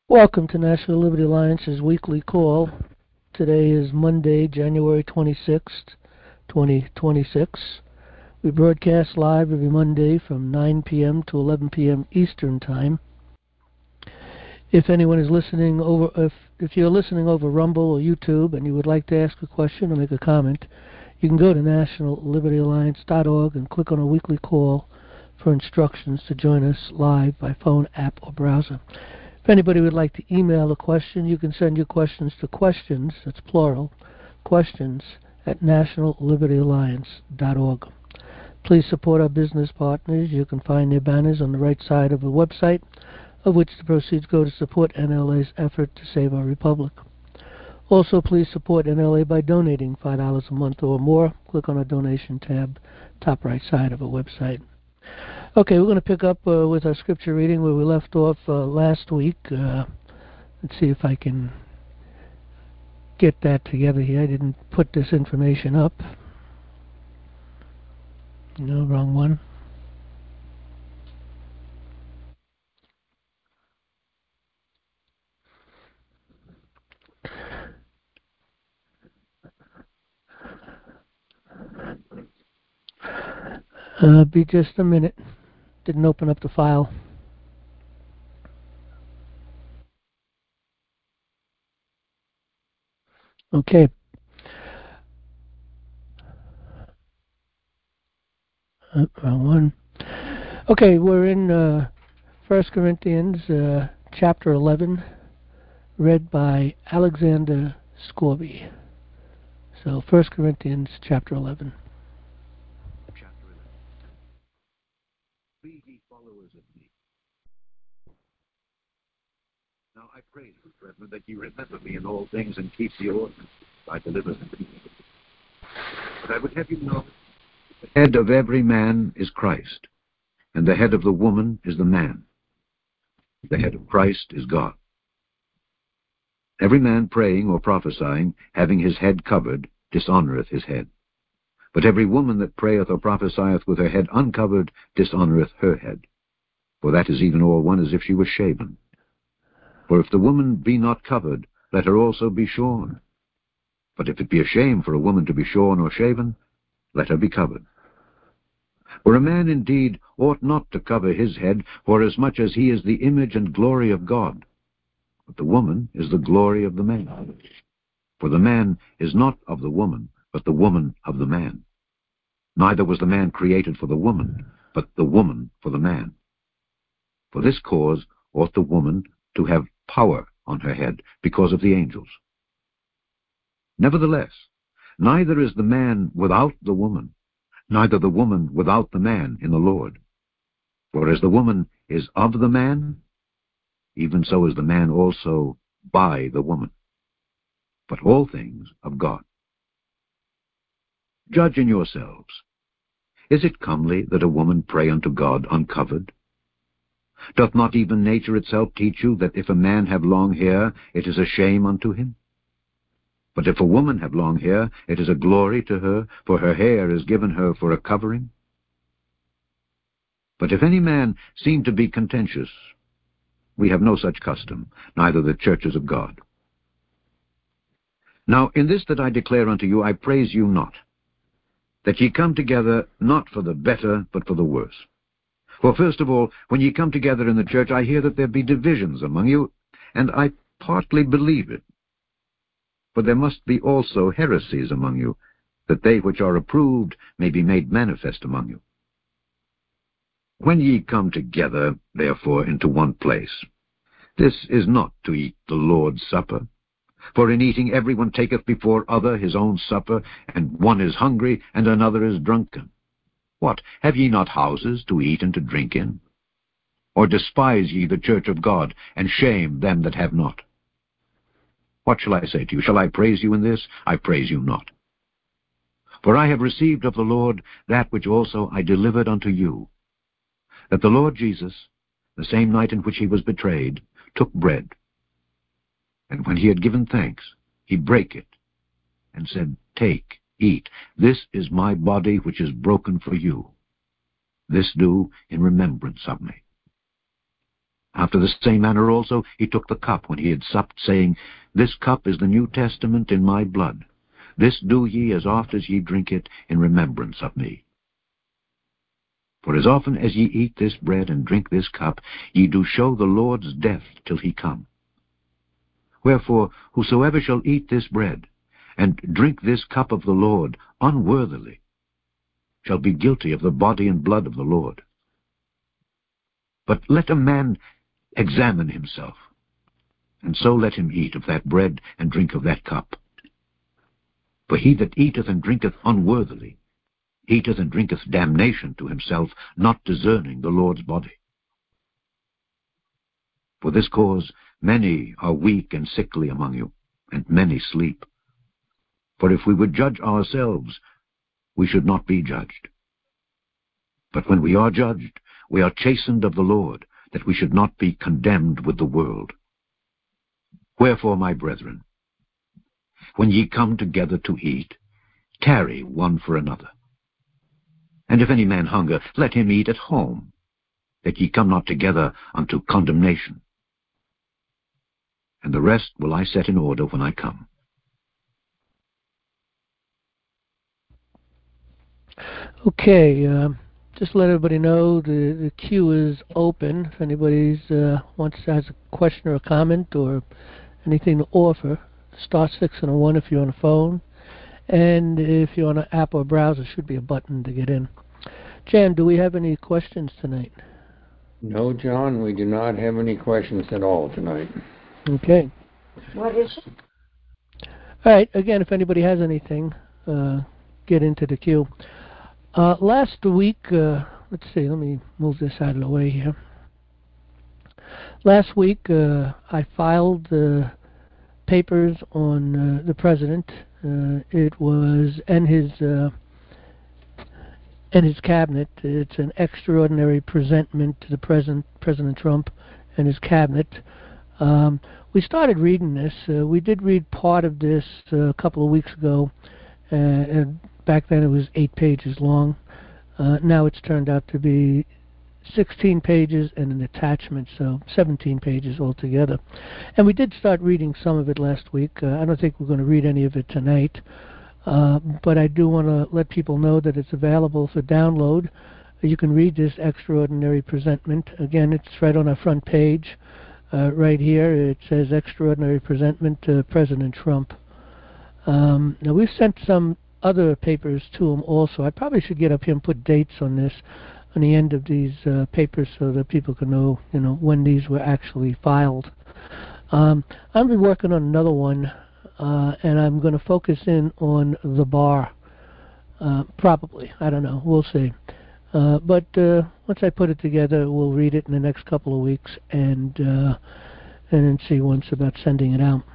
Welcome to National Liberty Alliance's weekly call. Today is Monday, January 26th, 2026. We broadcast live every Monday from 9 p.m. to 11 p.m. Eastern Time. If anyone is listening if you're listening over Rumble or YouTube and you would like to ask a question or make a comment, you can go to nationallibertyalliance.org and click on a weekly call for instructions to join us live by phone, app, or browser. If anybody would like to email a question, you can send your questions to questions, that's plural, questions at nationallibertyalliance.org. Please support our business partners. You can find their banners on the right side of the website, of which the proceeds go to support NLA's effort to save our republic. Also, please support NLA by donating $5 a month or more. Click on our donation tab, top right side of our website. Okay, we're going to pick up with our scripture reading where we left off last week. Let's see if I can get that together here. I didn't put this information up. No, wrong one. Be just a minute. Didn't open up the file. Okay. Wrong one. Okay, we're in 1 Corinthians chapter 11, read by Alexander Scorby. So 1 Corinthians chapter 11. Chapter 11. Be ye followers of me. Now I pray you, brethren, that ye remember me in all things and keep the ordinance I delivered unto you. But I would have you know, the head of every man is Christ, and the head of the woman is the man. The head of Christ is God. Every man praying or prophesying, having his head covered, dishonoureth his head. But every woman that prayeth or prophesieth with her head uncovered dishonoureth her head. For that is even all one as if she was shaven. For if the woman be not covered, let her also be shorn. But if it be a shame for a woman to be shorn or shaven, let her be covered. For a man indeed ought not to cover his head, forasmuch as he is the image and glory of God. But the woman is the glory of the man. For the man is not of the woman, but the woman of the man. Neither was the man created for the woman, but the woman for the man. For this cause ought the woman to have power on her head, because of the angels. Nevertheless, neither is the man without the woman, neither the woman without the man in the Lord. For as the woman is of the man, even so is the man also by the woman. But all things of God. Judge in yourselves. Is it comely that a woman pray unto God uncovered? Doth not even nature itself teach you that if a man have long hair, it is a shame unto him? But if a woman have long hair, it is a glory to her, for her hair is given her for a covering. But if any man seem to be contentious, we have no such custom, neither the churches of God. Now in this that I declare unto you, I praise you not, that ye come together not for the better, but for the worse. For first of all, when ye come together in the church, I hear that there be divisions among you, and I partly believe it. For there must be also heresies among you, that they which are approved may be made manifest among you. When ye come together, therefore, into one place, this is not to eat the Lord's Supper. For in eating every one taketh before other his own supper, and one is hungry, and another is drunken. What, have ye not houses to eat and to drink in? Or despise ye the church of God, and shame them that have not? What shall I say to you? Shall I praise you in this? I praise you not. For I have received of the Lord that which also I delivered unto you, that the Lord Jesus, the same night in which he was betrayed, took bread. And when he had given thanks, he brake it, and said, Take, eat, this is my body which is broken for you. This do in remembrance of me. After the same manner also he took the cup when he had supped, saying, This cup is the New Testament in my blood. This do ye as oft as ye drink it in remembrance of me. For as often as ye eat this bread and drink this cup, ye do show the Lord's death till he come. Wherefore, whosoever shall eat this bread, and drink this cup of the Lord unworthily, shall be guilty of the body and blood of the Lord. But let a man examine himself, and so let him eat of that bread and drink of that cup. For he that eateth and drinketh unworthily eateth and drinketh damnation to himself, not discerning the Lord's body. For this cause many are weak and sickly among you, and many sleep. For if we would judge ourselves, we should not be judged. But when we are judged, we are chastened of the Lord, that we should not be condemned with the world. Wherefore, my brethren, when ye come together to eat, tarry one for another. And if any man hunger, let him eat at home, that ye come not together unto condemnation. And the rest will I set in order when I come. Okay, just let everybody know the queue is open. If anybody has a question or a comment or anything to offer, star 6 and a 1 if you're on a phone. And if you're on an app or browser, should be a button to get in. Jan, do we have any questions tonight? No, John, we do not have any questions at all tonight. Okay. What is it? All right, again, if anybody has anything, get into the queue. Last week, let's see, let me move this out of the way here. Last week, I filed papers on the president. It was and his cabinet. It's an extraordinary presentment to the President Trump and his cabinet. We started reading this. We did read part of this a couple of weeks ago. And back then it was 8 pages long. Now it's turned out to be 16 pages and an attachment, so 17 pages altogether. And we did start reading some of it last week. I don't think we're going to read any of it tonight, but I do want to let people know that it's available for download. You can read this extraordinary presentment. Again, it's right on our front page. Right here it says Extraordinary Presentment to President Trump. Now we've sent some other papers to him also. I probably should get up here and put dates on this, on the end of these papers, so that people can know, when these were actually filed. I'm going to be working on another one, and I'm going to focus in on the bar. Probably, I don't know. We'll see. But once I put it together, we'll read it in the next couple of weeks, and then see once about sending it out.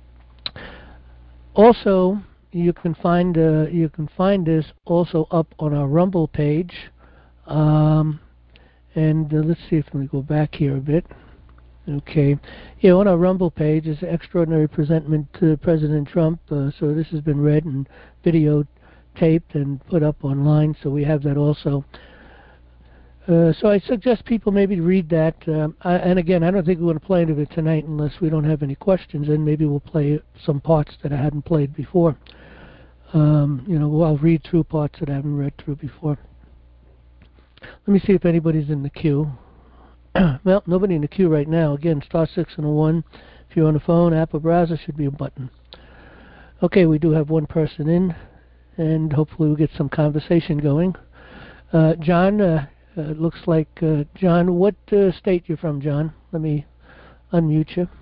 Also, you can find this also up on our Rumble page, and let's see if we go back here a bit. Okay, on our Rumble page is Extraordinary Presentment to President Trump. So this has been read and videotaped and put up online, so we have that also. So I suggest people maybe read that. And again, I don't think we're going to play any of it tonight unless we don't have any questions, and maybe we'll play some parts that I hadn't played before. I'll read through parts that I haven't read through before. Let me see if anybody's in the queue. Well, nobody in the queue right now. Again, star 6 and a 1. If you're on the phone, app or browser, should be a button. Okay, we do have one person in, and hopefully we'll get some conversation going. John, looks like, John, what state you're from, John? Let me unmute you.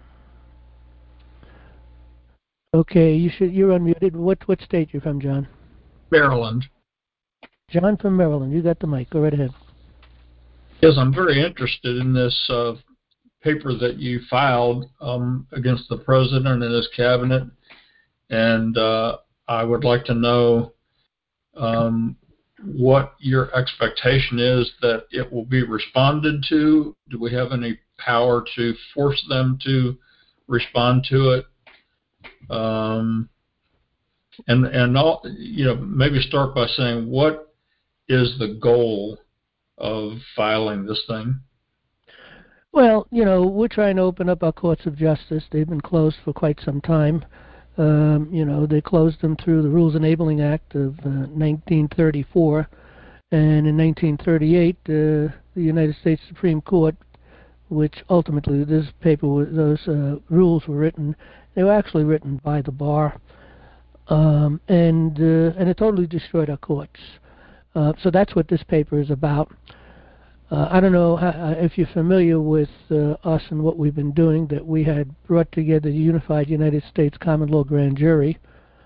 Okay, you're unmuted. What state you're from, John? Maryland. John from Maryland, you got the mic. Go right ahead. Yes, I'm very interested in this paper that you filed against the president and his cabinet, and I would like to know what your expectation is that it will be responded to. Do we have any power to force them to respond to it? And all, maybe start by saying, what is the goal of filing this thing? Well, we're trying to open up our courts of justice. They've been closed for quite some time. They closed them through the Rules Enabling Act of 1934. And in 1938, the United States Supreme Court, which ultimately those rules were written, they were actually written by the bar, and it totally destroyed our courts. So that's what this paper is about. I don't know if you're familiar with us and what we've been doing, that we had brought together the Unified United States Common Law Grand Jury,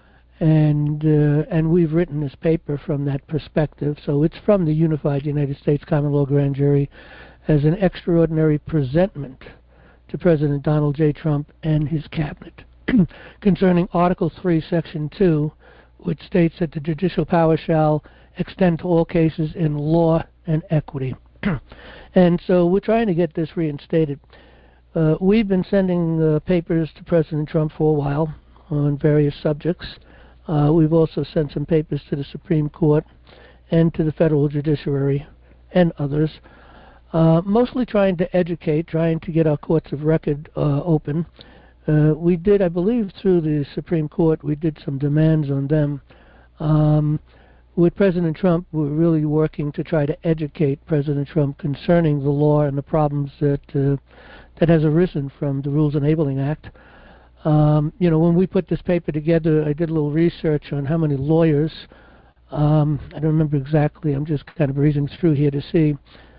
and we've written this paper from that perspective. So it's from the Unified United States Common Law Grand Jury as an extraordinary presentment to President Donald J. Trump and his cabinet concerning Article 3, Section 2, which states that the judicial power shall extend to all cases in law and equity. And so we're trying to get this reinstated. We've been sending papers to President Trump for a while on various subjects. We've also sent some papers to the Supreme Court and to the federal judiciary and others, mostly trying to educate, trying to get our courts of record open. We did, I believe, through the Supreme Court, we did some demands on them. With President Trump, we're really working to try to educate President Trump concerning the law and the problems that has arisen from the Rules Enabling Act. When we put this paper together, I did a little research on how many lawyers. I don't remember exactly. I'm just kind of breezing through here to see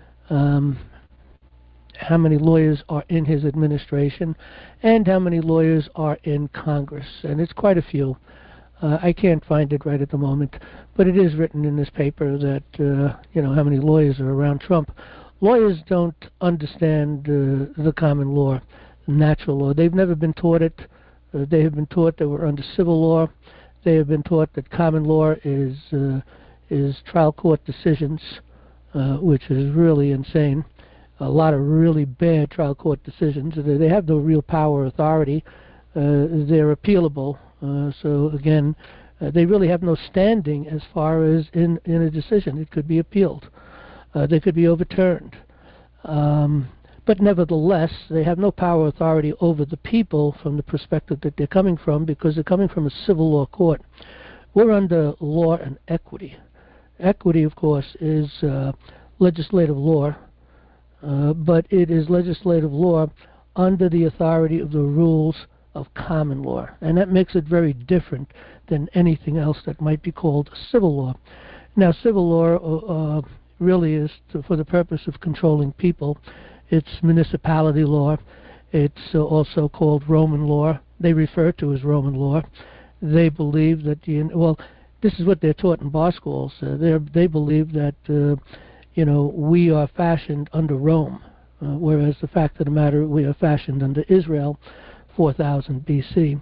how many lawyers are in his administration and how many lawyers are in Congress. And it's quite a few. I can't find it right at the moment, but it is written in this paper that, how many lawyers are around Trump. Lawyers don't understand the common law, natural law. They've never been taught it. They have been taught that we're under civil law. They have been taught that common law is trial court decisions, which is really insane. A lot of really bad trial court decisions. They have no real power or authority. They're appealable. So again, they really have no standing as far as in a decision. It could be appealed. They could be overturned. But nevertheless, they have no power or authority over the people from the perspective that they're coming from, because they're coming from a civil law court. We're under law and equity. Equity, of course, is legislative law, but it is legislative law under the authority of the rules of common law, and that makes it very different than anything else that might be called civil law. Now, civil law really is for the purpose of controlling people. It's municipality law. It's also called Roman law. They refer to as Roman law. They believe that this is what they're taught in bar schools. They believe that we are fashioned under Rome, whereas the fact of the matter, we are fashioned under Israel, 4000 BC,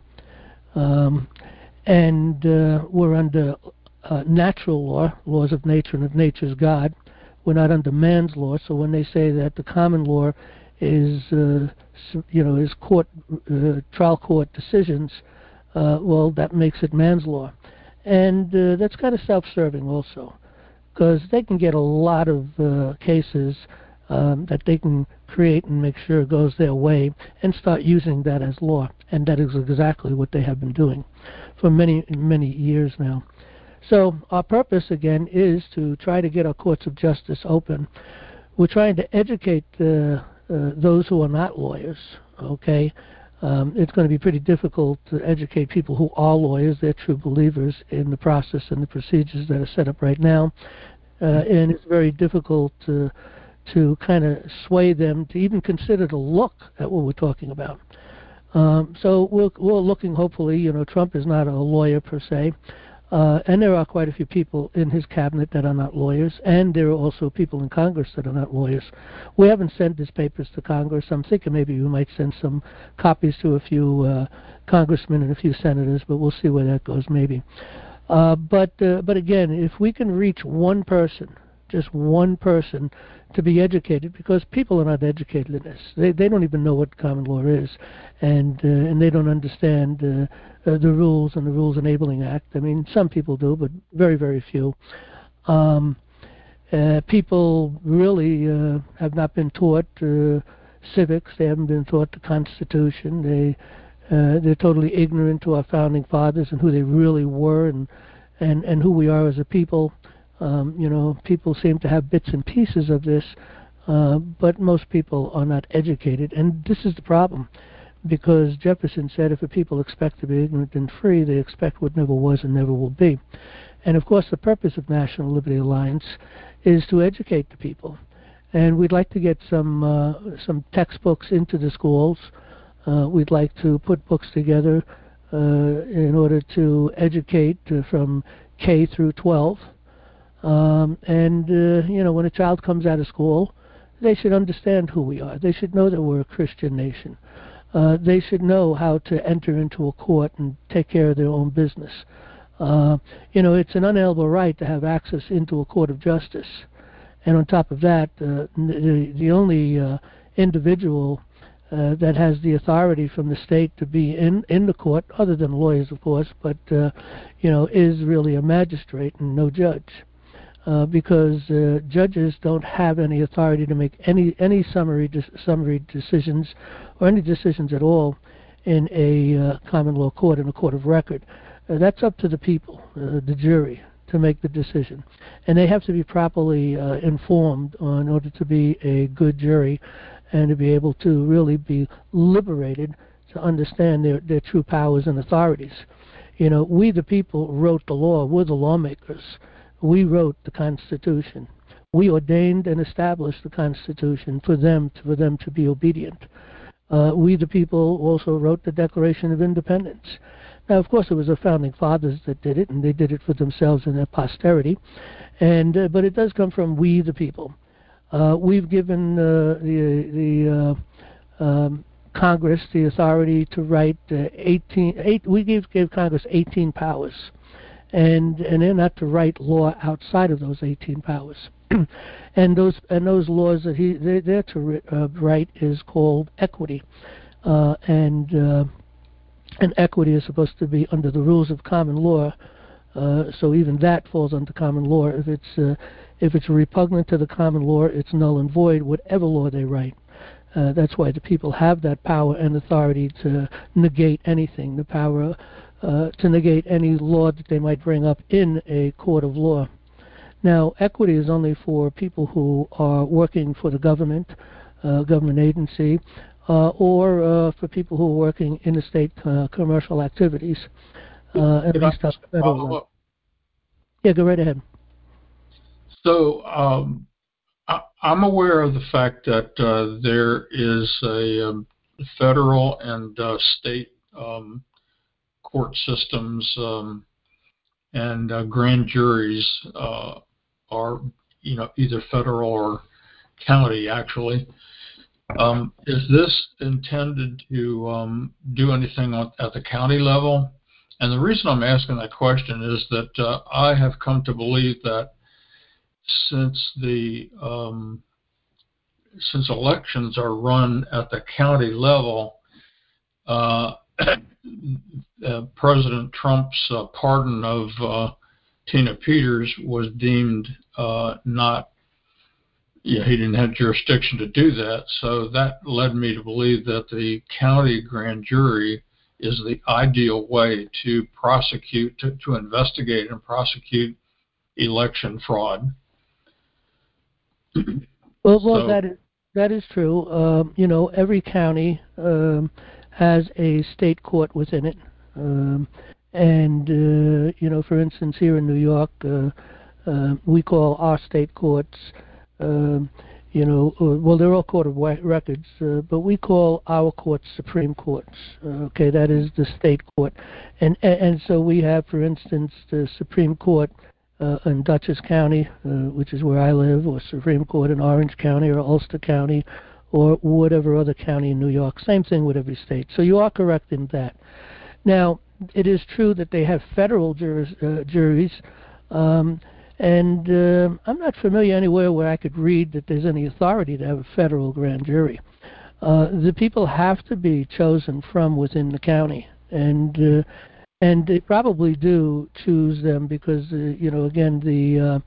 and we're under natural law, laws of nature and of nature's God. We're not under man's law. So when they say that the common law is trial court decisions, well, that makes it man's law, and that's kind of self-serving also, because they can get a lot of cases that they can create and make sure it goes their way and start using that as law. And that is exactly what they have been doing for many, many years now. So our purpose, again, is to try to get our courts of justice open. We're trying to educate those who are not lawyers, okay? It's going to be pretty difficult to educate people who are lawyers. They're true believers in the process and the procedures that are set up right now. And it's very difficult to kind of sway them to even consider to look at what we're talking about. So we're looking, hopefully, Trump is not a lawyer per se, and there are quite a few people in his cabinet that are not lawyers, and there are also people in Congress that are not lawyers. We haven't sent these papers to Congress. I'm thinking maybe we might send some copies to a few congressmen and a few senators, but we'll see where that goes maybe. But again, if we can reach one person, just one person, to be educated, because people are not educated in this. They don't even know what common law is, and they don't understand the rules and the Rules Enabling Act. I mean, some people do, but very, very few. People really have not been taught civics. They haven't been taught the Constitution. They're totally ignorant to our founding fathers and who they really were, and who we are as a people. People seem to have bits and pieces of this, but most people are not educated, and this is the problem. Because Jefferson said, if a people expect to be ignorant and free, they expect what never was and never will be. And of course, the purpose of National Liberty Alliance is to educate the people. And we'd like to get some textbooks into the schools. We'd like to put books together in order to educate from K through 12. When a child comes out of school, they should understand who we are. They should know that we're a Christian nation. They should know how to enter into a court and take care of their own business. It's an unalienable right to have access into a court of justice. And on top of that, the only individual that has the authority from the state to be in the court, other than lawyers, of course, but is really a magistrate and no judge. Because judges don't have any authority to make any summary decisions or any decisions at all in a common law court, in a court of record. That's up to the people, the jury, to make the decision. And they have to be properly informed in order to be a good jury and to be able to really be liberated to understand their true powers and authorities. We the people wrote the law. We're the lawmakers. We wrote the Constitution. We ordained and established the Constitution for them to be obedient. We, the people, also wrote the Declaration of Independence. Now, of course, it was the founding fathers that did it, and they did it for themselves and their posterity. But it does come from we, the people. We've given the Congress the authority to write we gave Congress 18 powers. And they're not to write law outside of those 18 powers. and those laws that they're to write is called equity, and equity is supposed to be under the rules of common law. So even that falls under common law. If it's repugnant to the common law, it's null and void, whatever law they write. That's why the people have that power and authority to negate anything. The power to negate any law that they might bring up in a court of law. Now, equity is only for people who are working for the government agency, or for people who are working in the state commercial activities. At least that's federal law. Yeah, go right ahead. So I'm aware of the fact that there is a federal and state court systems and grand juries are, either federal or county, actually. Is this intended to do anything at the county level? And the reason I'm asking that question is that I have come to believe that since elections are run at the county level, President Trump's pardon of Tina Peters was deemed not, he didn't have jurisdiction to do that. So that led me to believe that the county grand jury is the ideal way to prosecute, to investigate and prosecute election fraud. Well, that is true. Every county has a state court within it, for instance, here in New York, we call our state courts, they're all court of records, but we call our courts Supreme Courts. Okay, that is the state court, and so we have, for instance, the Supreme Court in Dutchess County, which is where I live, or Supreme Court in Orange County or Ulster County, or whatever other county in New York. Same thing with every state. So you are correct in that. Now, it is true that they have federal juries, and I'm not familiar anywhere where I could read that there's any authority to have a federal grand jury. The people have to be chosen from within the county, and they probably do choose them because, again,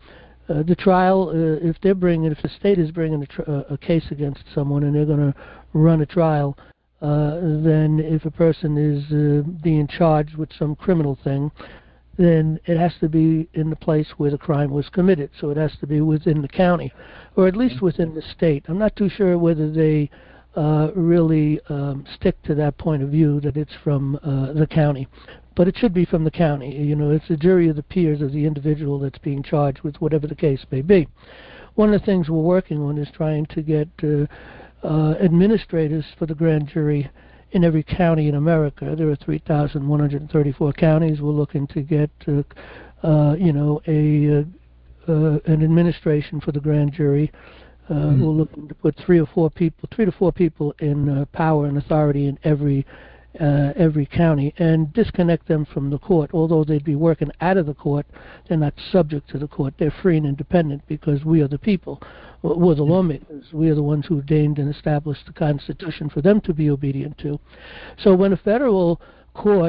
the trial, if the state is bringing a case against someone and they're going to run a trial than if a person is being charged with some criminal thing. Then it has to be in the place where the crime was committed. So it has to be within the county, or at least within the state. I'm not too sure whether they really stick to that point of view that it's from the county. But it should be from the county. You know, it's a jury of the peers of the individual that's being charged with whatever the case may be. One of the things we're working on is trying to get administrators for the grand jury in every county in America. There are 3,134 counties. We're looking to get, you know, an administration for the grand jury. We're looking to put 3 to 4 people in power and authority in every county, and disconnect them from the court. Although they'd be working out of the court, they're not subject to the court. They're free and independent because we are the people. We're the lawmakers. We are the ones who ordained and established the Constitution for them to be obedient to. So when a federal court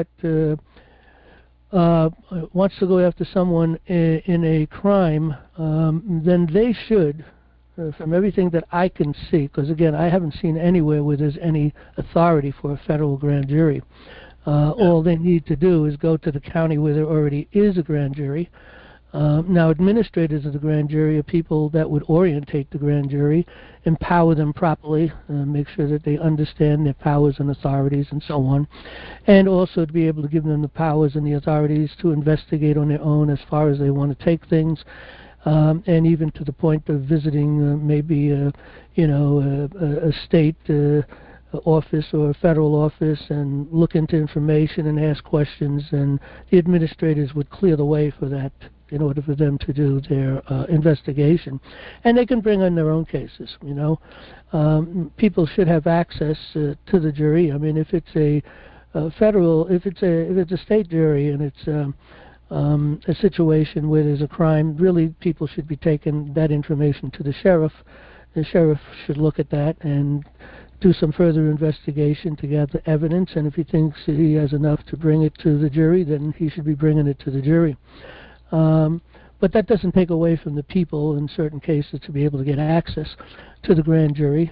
wants to go after someone in a crime, then they should, from everything that I can see, because again, I haven't seen anywhere where there's any authority for a federal grand jury. All they need to do is go to the county where there already is a grand jury. Now, administrators of the grand jury are people that would orientate the grand jury, empower them properly, make sure that they understand their powers and authorities and so on, and also to be able to give them the powers and the authorities to investigate on their own as far as they want to take things. And even to the point of visiting maybe a state office or a federal office and look into information and ask questions, and the administrators would clear the way for that in order for them to do their investigation. And they can bring in their own cases, you know. People should have access to the jury. I mean, if it's a if it's a state jury and it's a situation where there's a crime, really people should be taking that information to the sheriff. The sheriff should look at that and do some further investigation to gather evidence, and if he thinks he has enough to bring it to the jury, then he should be bringing it to the jury. But that doesn't take away from the people in certain cases to be able to get access to the grand jury.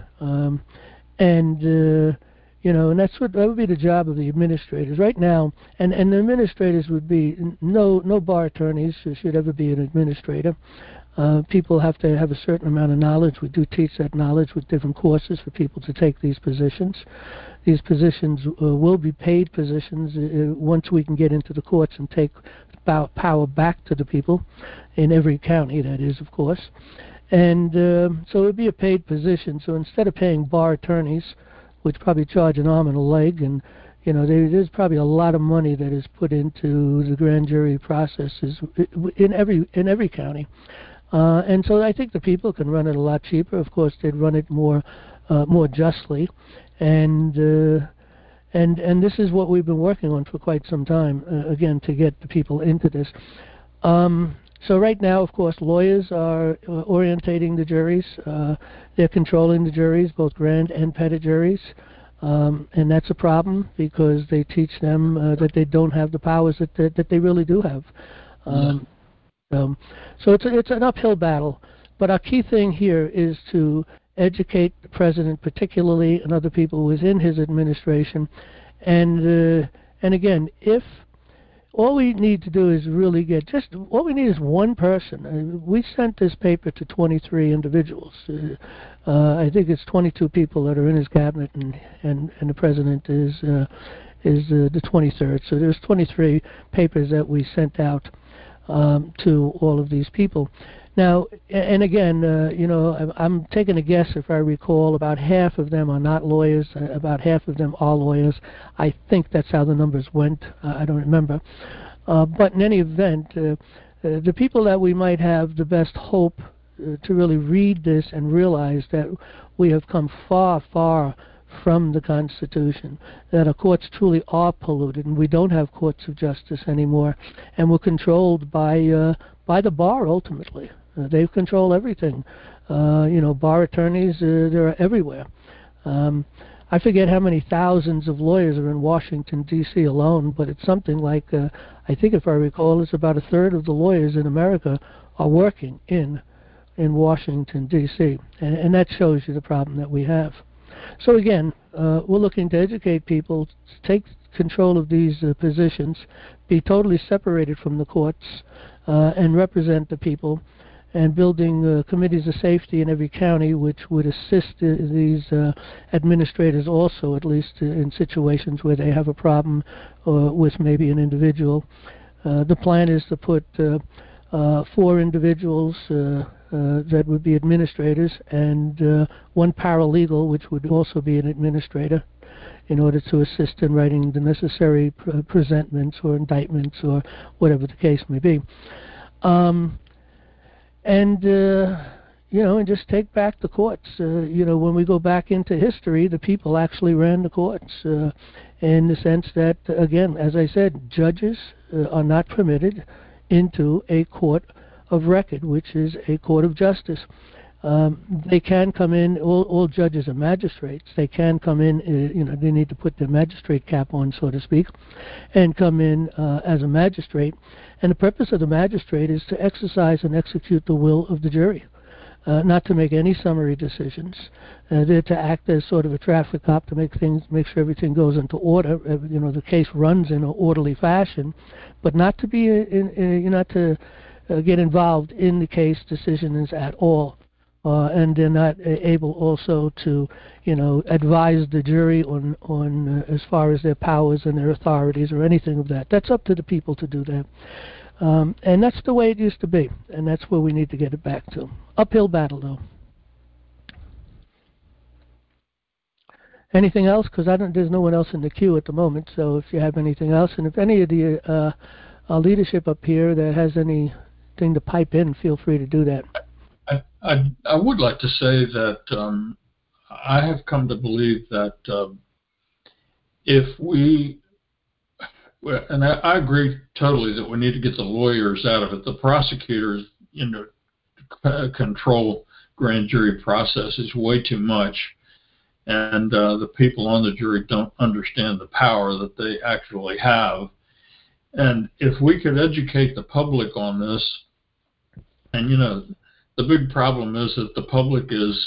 You know, and that would be the job of the administrators right now. And the administrators would be no bar attorneys should ever be an administrator. People have to have a certain amount of knowledge. We do teach that knowledge with different courses for people to take these positions. These positions will be paid positions once we can get into the courts and take power back to the people in every county, that is, of course. And so it would be a paid position. So instead of paying bar attorneys, which probably charge an arm and a leg, and you know, there's probably a lot of money that is put into the grand jury processes in every county. And so I think the people can run it a lot cheaper. Of course, they'd run it more justly, and this is what we've been working on for quite some time. Again, to get the people into this. So right now, of course, lawyers are orientating the juries. They're controlling the juries, both grand and petit juries. And that's a problem because they teach them that they don't have the powers that they really do have. So it's an uphill battle. But our key thing here is to educate the president, particularly, and other people within his administration. And again, if all we need to do is really get all we need is one person. We sent this paper to 23 individuals. I think it's 22 people that are in his cabinet, and the president is the 23rd. So there's 23 papers that we sent out to all of these people. Now, and again, you know, I'm taking a guess. If I recall, about half of them are not lawyers. About half of them are lawyers. I think that's how the numbers went. I don't remember. But in any event, the people that we might have the best hope to really read this and realize that we have come far, far from the Constitution, that our courts truly are polluted, and we don't have courts of justice anymore, and we're controlled by the bar ultimately. They control everything. You know, bar attorneys, they're everywhere. I forget how many thousands of lawyers are in Washington, D.C. alone, but it's something like, I think if I recall, it's about a third of the lawyers in America are working in Washington, D.C. And that shows you the problem that we have. So again, we're looking to educate people, take control of these positions, be totally separated from the courts, and represent the people, and building committees of safety in every county which would assist these administrators also, at least in situations where they have a problem with maybe an individual. The plan is to put 4 individuals that would be administrators and 1 paralegal, which would also be an administrator, in order to assist in writing the necessary presentments or indictments or whatever the case may be. And just take back the courts. When we go back into history, the people actually ran the courts in the sense that, again, as I said, judges are not permitted into a court of record, which is a court of justice. They can come in, all judges are magistrates. They can come in, they need to put their magistrate cap on, so to speak, and come in as a magistrate. And the purpose of the magistrate is to exercise and execute the will of the jury, not to make any summary decisions. They're to act as sort of a traffic cop to make sure everything goes into order. The case runs in an orderly fashion, but not to be, not to get involved in the case decisions at all. And they're not able also to, advise the jury on as far as their powers and their authorities or anything of that. That's up to the people to do that. And that's the way it used to be, and that's where we need to get it back to. Uphill battle, though. Anything else? Because there's no one else in the queue at the moment, so if you have anything else, and if any of the leadership up here that has anything to pipe in, feel free to do that. I would like to say that I have come to believe that if we, and I agree totally that we need to get the lawyers out of it. The prosecutors, control grand jury process is way too much, and the people on the jury don't understand the power that they actually have. And if we could educate the public on this, and the big problem is that the public is,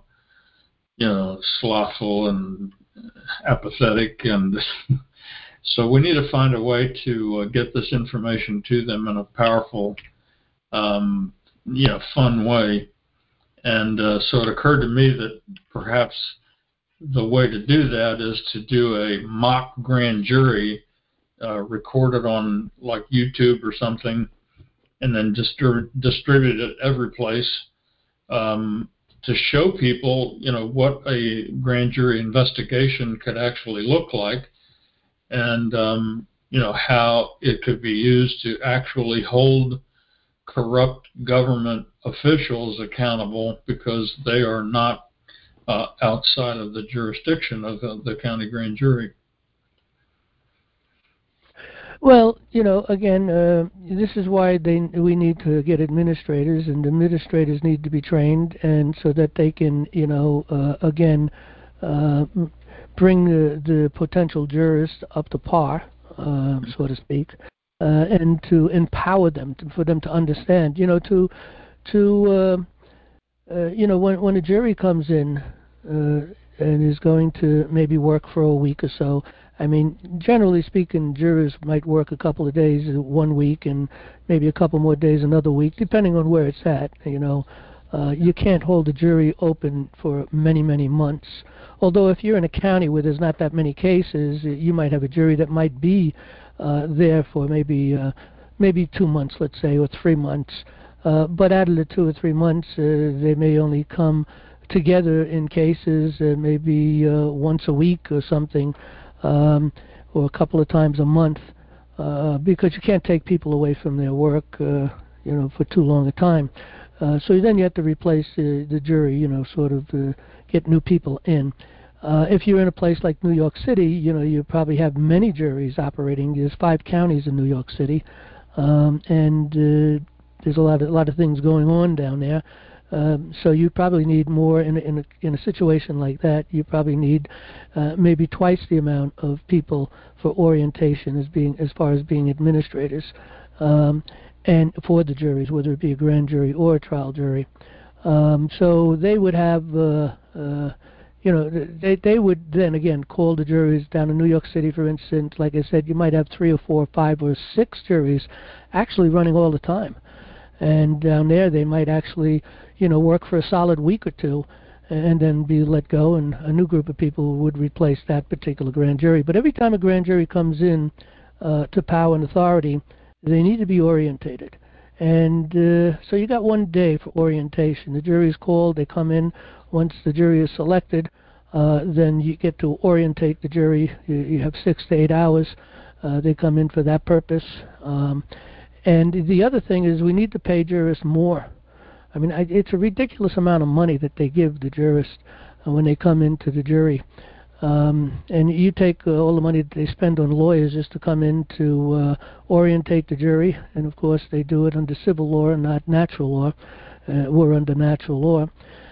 slothful and apathetic, and so we need to find a way to get this information to them in a powerful, fun way. And so it occurred to me that perhaps the way to do that is to do a mock grand jury, recorded on like YouTube or something, and then distribute it every place, to show people, what a grand jury investigation could actually look like, and how it could be used to actually hold corrupt government officials accountable because they are not outside of the jurisdiction of the county grand jury. Well, again, this is why we need to get administrators, and administrators need to be trained, and so that they can, again, bring the potential jurors up to par, so to speak, and to empower them, for them to understand, when a jury comes in and is going to maybe work for a week or so. I mean, generally speaking, jurors might work a couple of days 1 week and maybe a couple more days another week, depending on where it's at. You can't hold a jury open for many, many months. Although if you're in a county where there's not that many cases, you might have a jury that might be there for maybe 2 months, let's say, or 3 months. But out of the 2 or 3 months, they may only come together in cases maybe once a week or something, or a couple of times a month, because you can't take people away from their work, for too long a time. So then you have to replace the jury, sort of get new people in. If you're in a place like New York City, you probably have many juries operating. There's 5 counties in New York City, and there's a lot of things going on down there. So you probably need more in a situation like that. You probably need maybe twice the amount of people for orientation as far as being administrators, and for the juries, whether it be a grand jury or a trial jury. So they would have they would then again call the juries down in New York City, for instance. Like I said, you might have 3 or 4 or 5 or 6 juries actually running all the time, and down there they might actually work for a solid week or two and then be let go, and a new group of people would replace that particular grand jury. But every time a grand jury comes in to power and authority, they need to be orientated. And so you got 1 day for orientation. The jury is called, they come in. Once the jury is selected, then you get to orientate the jury. You have 6 to 8 hours. They come in for that purpose. And the other thing is we need to pay jurists more. I mean, it's a ridiculous amount of money that they give the jurists when they come into the jury. And you take all the money that they spend on lawyers just to come in to orientate the jury, and of course they do it under civil law and not natural law. We're under natural law.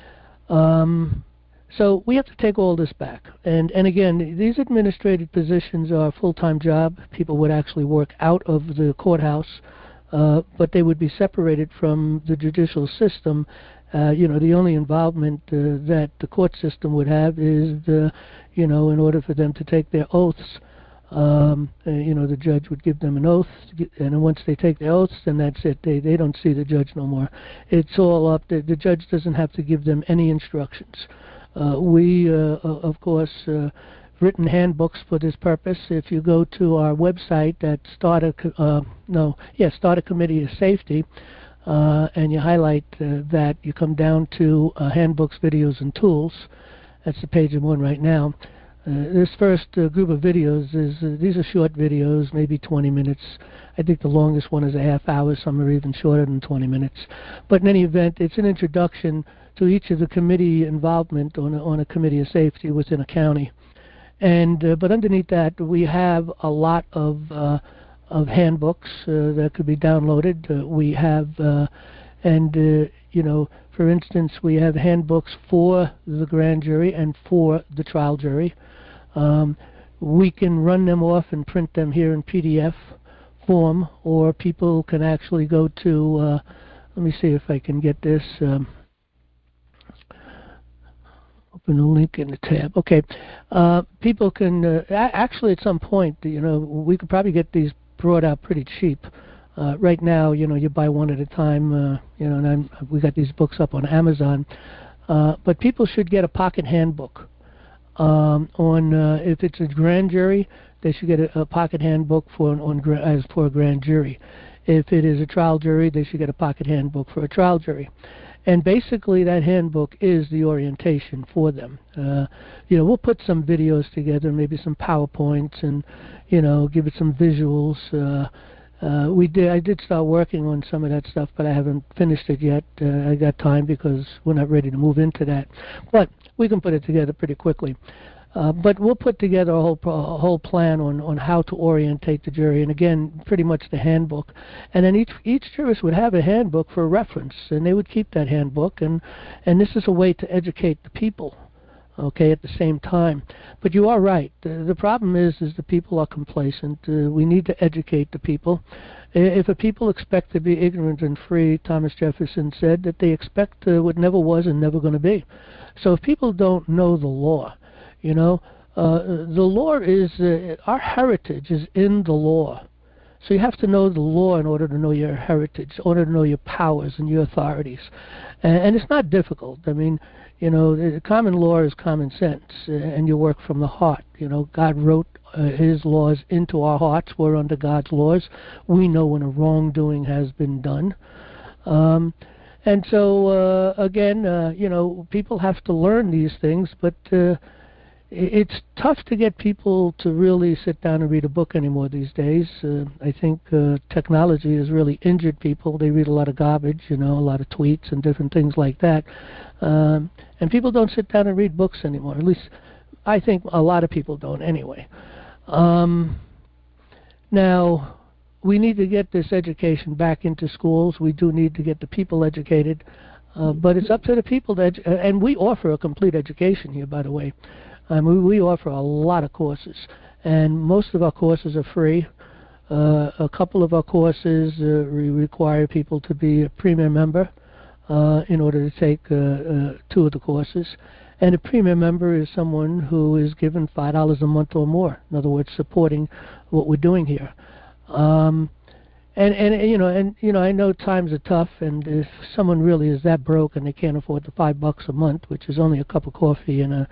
So we have to take all this back. And again, these administrative positions are a full-time job. People would actually work out of the courthouse, but they would be separated from the judicial system. The only involvement that the court system would have is in order for them to take their oaths, the judge would give them an oath, and once they take their oaths, then that's it. They don't see the judge no more. It's all up. The judge doesn't have to give them any instructions. We, of course, written handbooks for this purpose. If you go to our website at Start a Committee of Safety, and you highlight that, you come down to handbooks, videos, and tools. That's the page I'm on right now. This first group of videos these are short videos, maybe 20 minutes. I think the longest one is a half hour. Some are even shorter than 20 minutes. But in any event, it's an introduction to each of the committee involvement on a committee of safety within a county. And but underneath that, we have a lot of handbooks that could be downloaded. We have, for instance, we have handbooks for the grand jury and for the trial jury. We can run them off and print them here in PDF form, or people can actually go to, let me see if I can get this, open the link in the tab. Okay, people can, actually at some point, we could probably get these brought out pretty cheap. Right now, you buy one at a time, and we got these books up on Amazon. But people should get a pocket handbook. If it's a grand jury, they should get a pocket handbook for a grand jury. If it is a trial jury, they should get a pocket handbook for a trial jury. And basically, that handbook is the orientation for them. We'll put some videos together, maybe some PowerPoints, and give it some visuals. I did start working on some of that stuff, but I haven't finished it yet. I got time because we're not ready to move into that. But we can put it together pretty quickly. But we'll put together a whole plan on how to orientate the jury, and again, pretty much the handbook. And then each jurist would have a handbook for reference, and they would keep that handbook. And this is a way to educate the people, okay, at the same time. But you are right. The problem is the people are complacent. We need to educate the people. If a people expect to be ignorant and free, Thomas Jefferson said that they expect what never was and never going to be. So if people don't know the law, the law is, our heritage is in the law. So you have to know the law in order to know your heritage, in order to know your powers and your authorities. And it's not difficult. I mean, the common law is common sense, and you work from the heart. God wrote His laws into our hearts. We're under God's laws. We know when a wrongdoing has been done. And so, again, people have to learn these things, but it's tough to get people to really sit down and read a book anymore these days. I think technology has really injured people. They read a lot of garbage, a lot of tweets and different things like that. And people don't sit down and read books anymore. At least I think a lot of people don't anyway. Now, we need to get this education back into schools. We do need to get the people educated. But it's up to the people and we offer a complete education here, by the way. We offer a lot of courses, and most of our courses are free. A couple of our courses require people to be a premier member in order to take 2 of the courses. And a premier member is someone who is given $5 a month or more. In other words, supporting what we're doing here. I know times are tough, and if someone really is that broke and they can't afford the $5 a month, which is only a cup of coffee and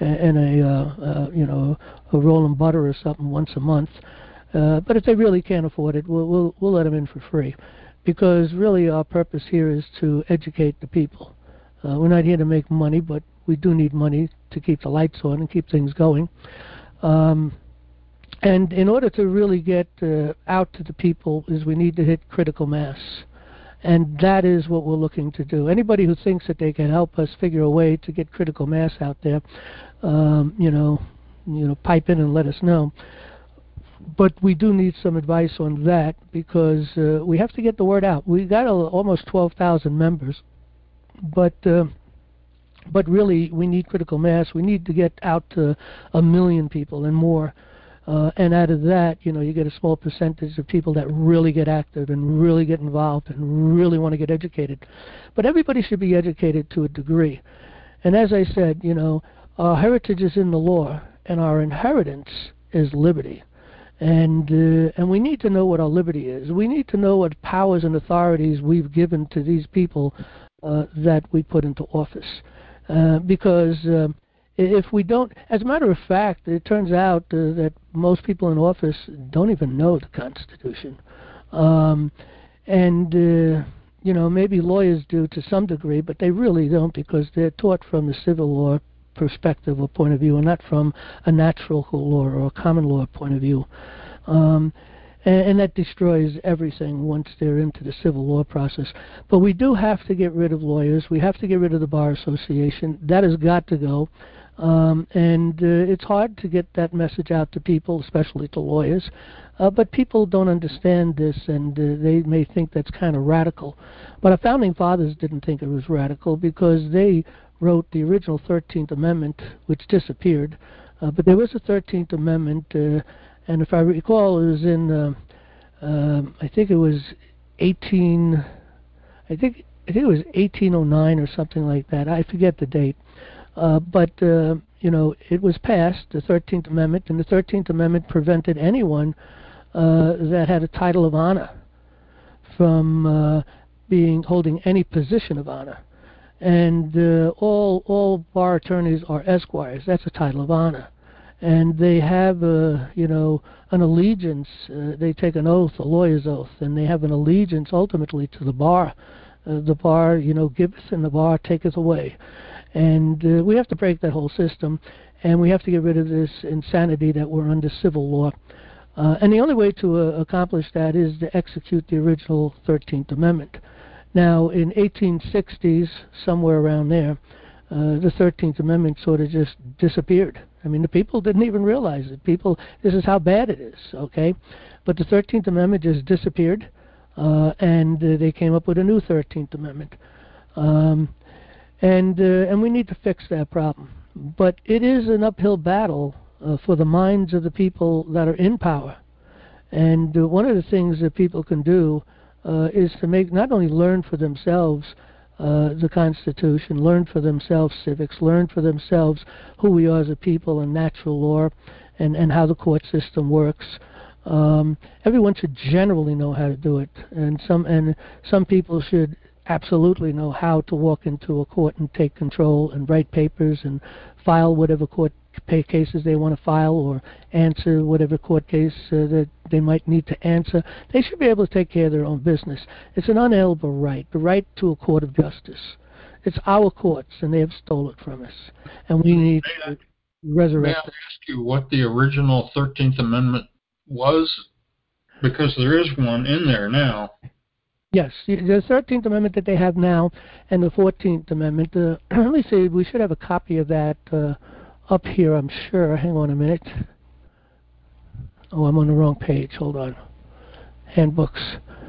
a roll and butter or something once a month, but if they really can't afford it, we'll let them in for free, because really our purpose here is to educate the people. We're not here to make money, but we do need money to keep the lights on and keep things going. And in order to really get out to the people, is we need to hit critical mass. And that is what we're looking to do. Anybody who thinks that they can help us figure a way to get critical mass out there, pipe in and let us know. But we do need some advice on that, because we have to get the word out. We got almost 12,000 members, but really we need critical mass. We need to get out to 1 million people and more. And out of that, you get a small percentage of people that really get active and really get involved and really want to get educated. But everybody should be educated to a degree. And as I said, our heritage is in the law, and our inheritance is liberty. And we need to know what our liberty is. We need to know what powers and authorities we've given to these people that we put into office. Because if we don't, as a matter of fact, it turns out that most people in office don't even know the Constitution. Maybe lawyers do to some degree, but they really don't, because they're taught from the civil law perspective or point of view, and not from a natural law or a common law point of view. And that destroys everything once they're into the civil law process. But we do have to get rid of lawyers. We have to get rid of the Bar Association. That has got to go. It's hard to get that message out to people, especially to lawyers. But people don't understand this, and they may think that's kind of radical. But our founding fathers didn't think it was radical, because they wrote the original 13th Amendment, which disappeared. But there was a 13th Amendment, and if I recall, it was in, I think it was 1809 or something like that. I forget the date. But it was passed, the 13th Amendment, and the 13th Amendment prevented anyone that had a title of honor from holding any position of honor. And all bar attorneys are esquires. That's a title of honor. And they have, an allegiance. They take an oath, a lawyer's oath, and they have an allegiance ultimately to the bar. The bar, giveth, and the bar taketh away. And we have to break that whole system, and we have to get rid of this insanity that we're under civil law. And the only way to accomplish that is to execute the original 13th Amendment. Now, in 1860s, somewhere around there, the 13th Amendment sort of just disappeared. I mean, the people didn't even realize it. This is how bad it is, okay? But the 13th Amendment just disappeared, and they came up with a new 13th Amendment. And we need to fix that problem. But it is an uphill battle for the minds of the people that are in power. And one of the things that people can do is to not only learn for themselves the Constitution, learn for themselves civics, learn for themselves who we are as a people and natural law, and how the court system works. Everyone should generally know how to do it, and some people should absolutely know how to walk into a court and take control and write papers and file whatever court cases they want to file, or answer whatever court case that they might need to answer. They should be able to take care of their own business. It's an unalienable right, the right to a court of justice. It's our courts, and they have stolen it from us, and we need to resurrect it. May I ask you what the original 13th Amendment was? Because there is one in there now. Yes, the 13th Amendment that they have now, and the 14th Amendment. Let me see, we should have a copy of that up here, I'm sure. Hang on a minute. Oh, I'm on the wrong page. Hold on. Handbooks.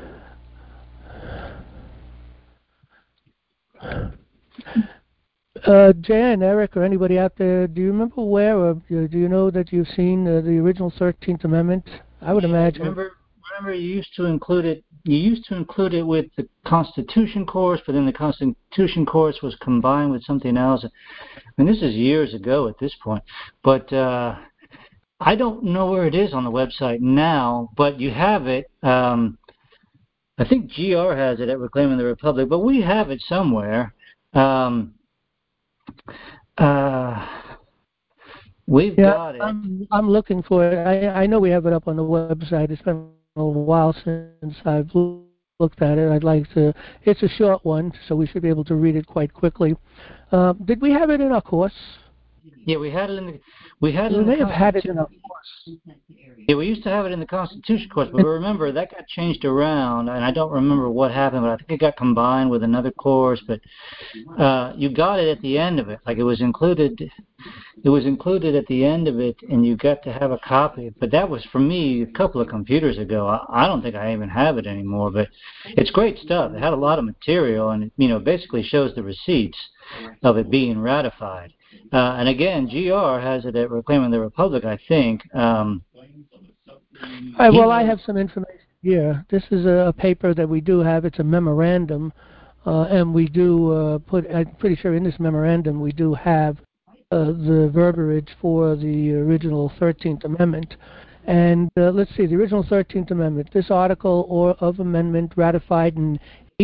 Jan, Eric, or anybody out there, do you remember where, or do you know that you've seen the original 13th Amendment? I would imagine. remember you used to include it. You used to include it with the Constitution course, but then the Constitution course was combined with something else. I mean, this is years ago at this point, but I don't know where it is on the website now. But you have it. I think GR has it at Reclaiming the Republic, but we have it somewhere. We've got it. I'm looking for it. I know we have it up on the website. It's been a while since I've looked at it. I'd like to. It's a short one, so we should be able to read it quite quickly. Did we have it in our course? Yeah, we had it in the. We may have had it in our course. Yeah, we used to have it in the Constitution course, but remember that got changed around, and I don't remember what happened, but I think it got combined with another course. But you got it at the end of it, like it was included. It was included at the end of it, and you got to have a copy. But that was for me a couple of computers ago. I don't think I even have it anymore. But it's great stuff. It had a lot of material, and it basically shows the receipts of it being ratified. And again, GR has it at Reclaiming the Republic, I think. All right, well, I have some information here. This is a paper that we do have. It's a memorandum, and we do I'm pretty sure in this memorandum we do have the verbiage for the original 13th Amendment. And let's see, the original 13th Amendment, this article of amendment ratified in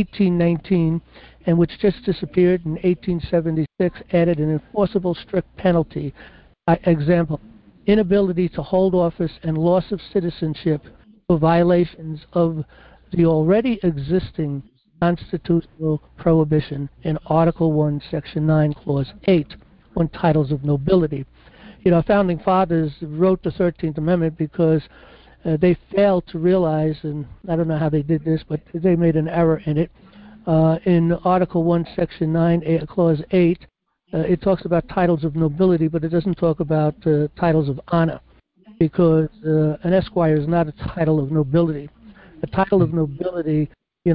1819 and which just disappeared in 1876 added an enforceable strict penalty. Example, inability to hold office and loss of citizenship for violations of the already existing constitutional prohibition in Article 1, Section 9, Clause 8 on titles of nobility. Our founding fathers wrote the 13th Amendment because they failed to realize, and I don't know how they did this, but they made an error in it. In Article 1, Section 9, Clause 8, it talks about titles of nobility, but it doesn't talk about titles of honor, because an esquire is not a title of nobility. A title of nobility,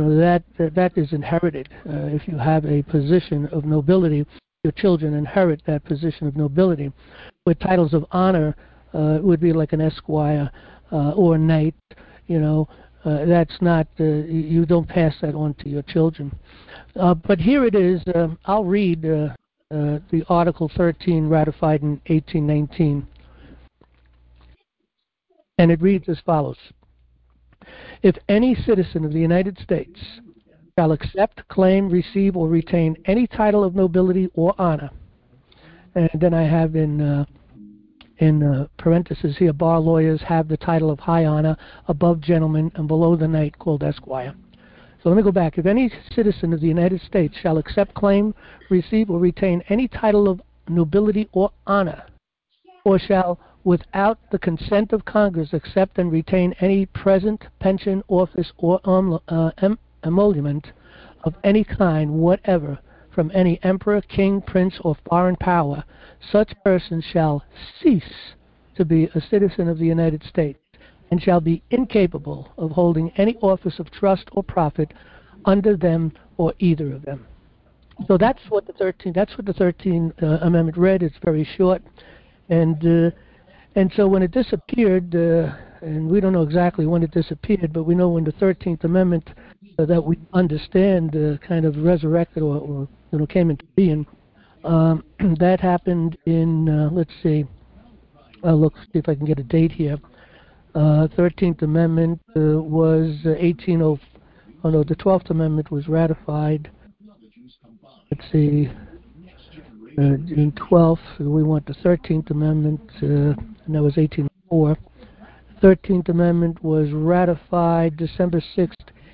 that is inherited. If you have a position of nobility, your children inherit that position of nobility. With titles of honor, it would be like an esquire or a knight. That's not, you don't pass that on to your children. But here it is. I'll read the Article 13 ratified in 1819. And it reads as follows. If any citizen of the United States shall accept, claim, receive, or retain any title of nobility or honor, and then I have in parentheses here, bar lawyers have the title of high honor above gentleman and below the knight called esquire. So let me go back. If any citizen of the United States shall accept, claim, receive, or retain any title of nobility or honor, or shall, without the consent of Congress, accept and retain any present, pension, office, or emolument of any kind whatever from any emperor, king, prince, or foreign power, such person shall cease to be a citizen of the United States and shall be incapable of holding any office of trust or profit under them or either of them. So that's what the 13th Amendment read. It's very short, and so when it disappeared, and we don't know exactly when it disappeared, but we know when the 13th Amendment that we understand kind of resurrected or came into being. That happened in, let's see, see if I can get a date here. 13th Amendment was the 12th Amendment was ratified. Let's see, June 12th. We want the 13th Amendment, and that was 1804. 13th Amendment was ratified December 6th,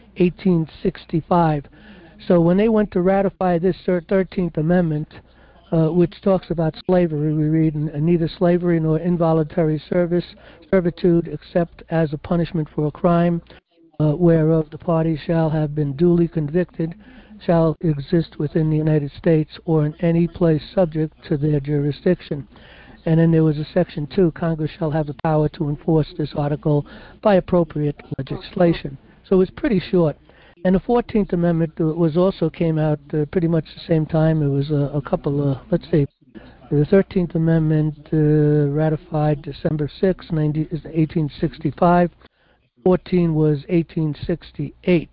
1865. So when they went to ratify this 13th Amendment, which talks about slavery, we read, neither slavery nor involuntary servitude except as a punishment for a crime, whereof the parties shall have been duly convicted, shall exist within the United States or in any place subject to their jurisdiction. And then there was a Section 2, Congress shall have the power to enforce this article by appropriate legislation. So it was pretty short. And the 14th Amendment also came out pretty much the same time. It was a couple of, let's see, the 13th Amendment ratified December 6, 1865. 14 was 1868.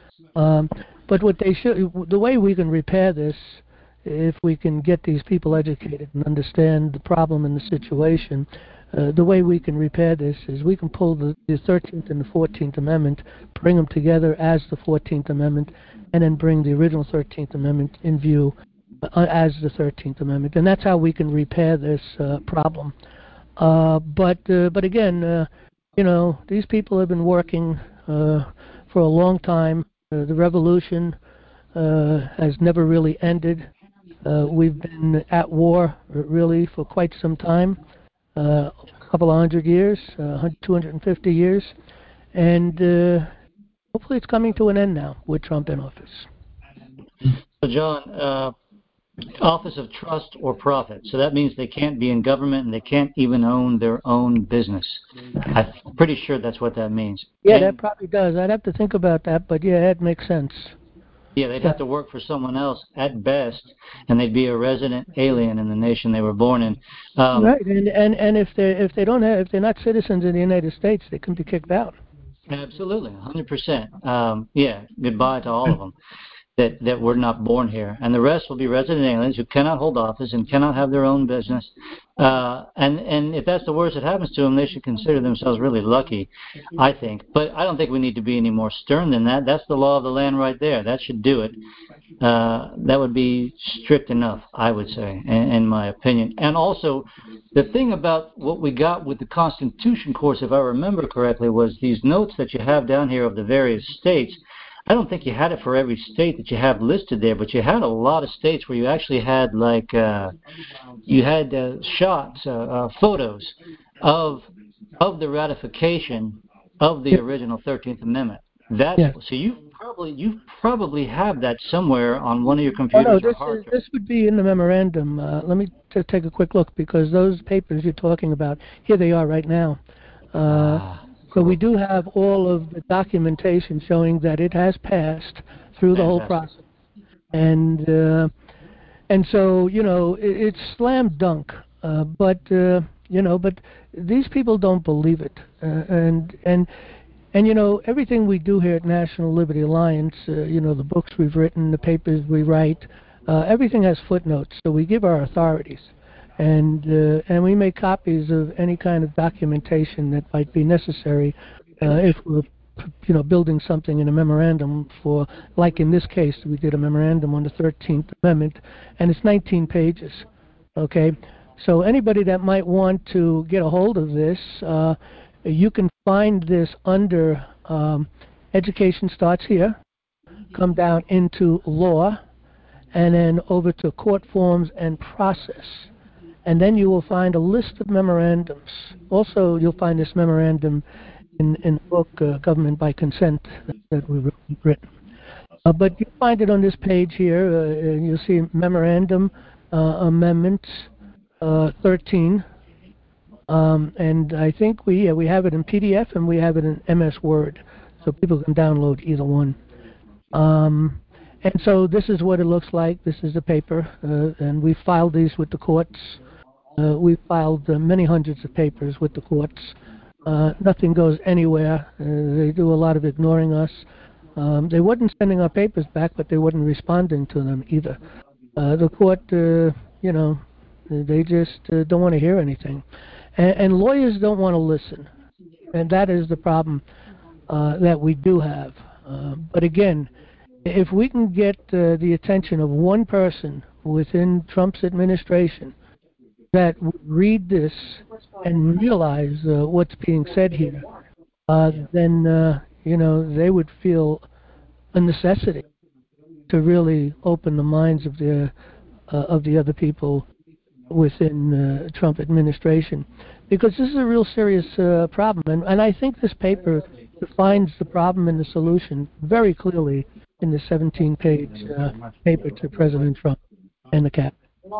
But what they should, the way we can repair this, if we can get these people educated and understand the problem and the situation, the way we can repair this is we can pull the 13th and the 14th Amendment, bring them together as the 14th Amendment, and then bring the original 13th Amendment in view as the 13th Amendment. And that's how we can repair this problem. But again, you know, these people have been working for a long time. The revolution has never really ended. We've been at war, really, for quite some time, a couple of 100 years, 250 years, and hopefully it's coming to an end now with Trump in office. So, John, office of trust or profit. So that means they can't be in government and they can't even own their own business. I'm pretty sure that's what that means. Yeah, that probably does. I'd have to think about that, but yeah, that makes sense. Yeah, they'd have to work for someone else at best, and they'd be a resident alien in the nation they were born in. Right, and if they're not citizens of the United States, they can be kicked out. Absolutely, 100%. Yeah, goodbye to all of them that were not born here, and the rest will be resident aliens who cannot hold office and cannot have their own business. And if that's the worst that happens to them, they should consider themselves really lucky, I think. But I don't think we need to be any more stern than that. That's the law of the land right there. That should do it. That would be strict enough, I would say, in my opinion. And also, the thing about what we got with the Constitution course, if I remember correctly, was these notes that you have down here of the various states. I don't think you had it for every state that you have listed there, but you had a lot of states where you actually had you had shots, photos of the ratification of the original 13th Amendment. So you probably have that somewhere on one of your computers or hard drives. This would be in the memorandum. Let me just take a quick look, because those papers you're talking about, here they are right now. So we do have all of the documentation showing that it has passed through the whole process, and so, you know, it's slam dunk. But you know, but these people don't believe it, and you know, everything we do here at National Liberty Alliance, you know, the books we've written, the papers we write, everything has footnotes. So we give our authorities. And we make copies of any kind of documentation that might be necessary if we're, you know, building something in a memorandum for, like in this case, we did a memorandum on the 13th Amendment, and it's 19 pages, okay? So anybody that might want to get a hold of this, you can find this under Education Starts Here, come down into Law, and then over to Court Forms and Process. And then you will find a list of memorandums. Also, you'll find this memorandum in the book, Government by Consent, that we've written. But you'll find it on this page here. You'll see Memorandum Amendment 13. And I think we have it in PDF and we have it in MS Word, so people can download either one. And so this is what it looks like. This is the paper, and we filed these with the courts. We filed many hundreds of papers with the courts. Nothing goes anywhere. They do a lot of ignoring us. They weren't sending our papers back, but they weren't responding to them either. The court, you know, they just don't want to hear anything. And lawyers don't want to listen. And that is the problem that we do have. But again, if we can get the attention of one person within Trump's administration that would read this and realize what's being said here, then you know, they would feel a necessity to really open the minds of the other people within Trump administration, because this is a real serious problem, and I think this paper defines the problem and the solution very clearly in the 17-page paper to President Trump and the cabinet.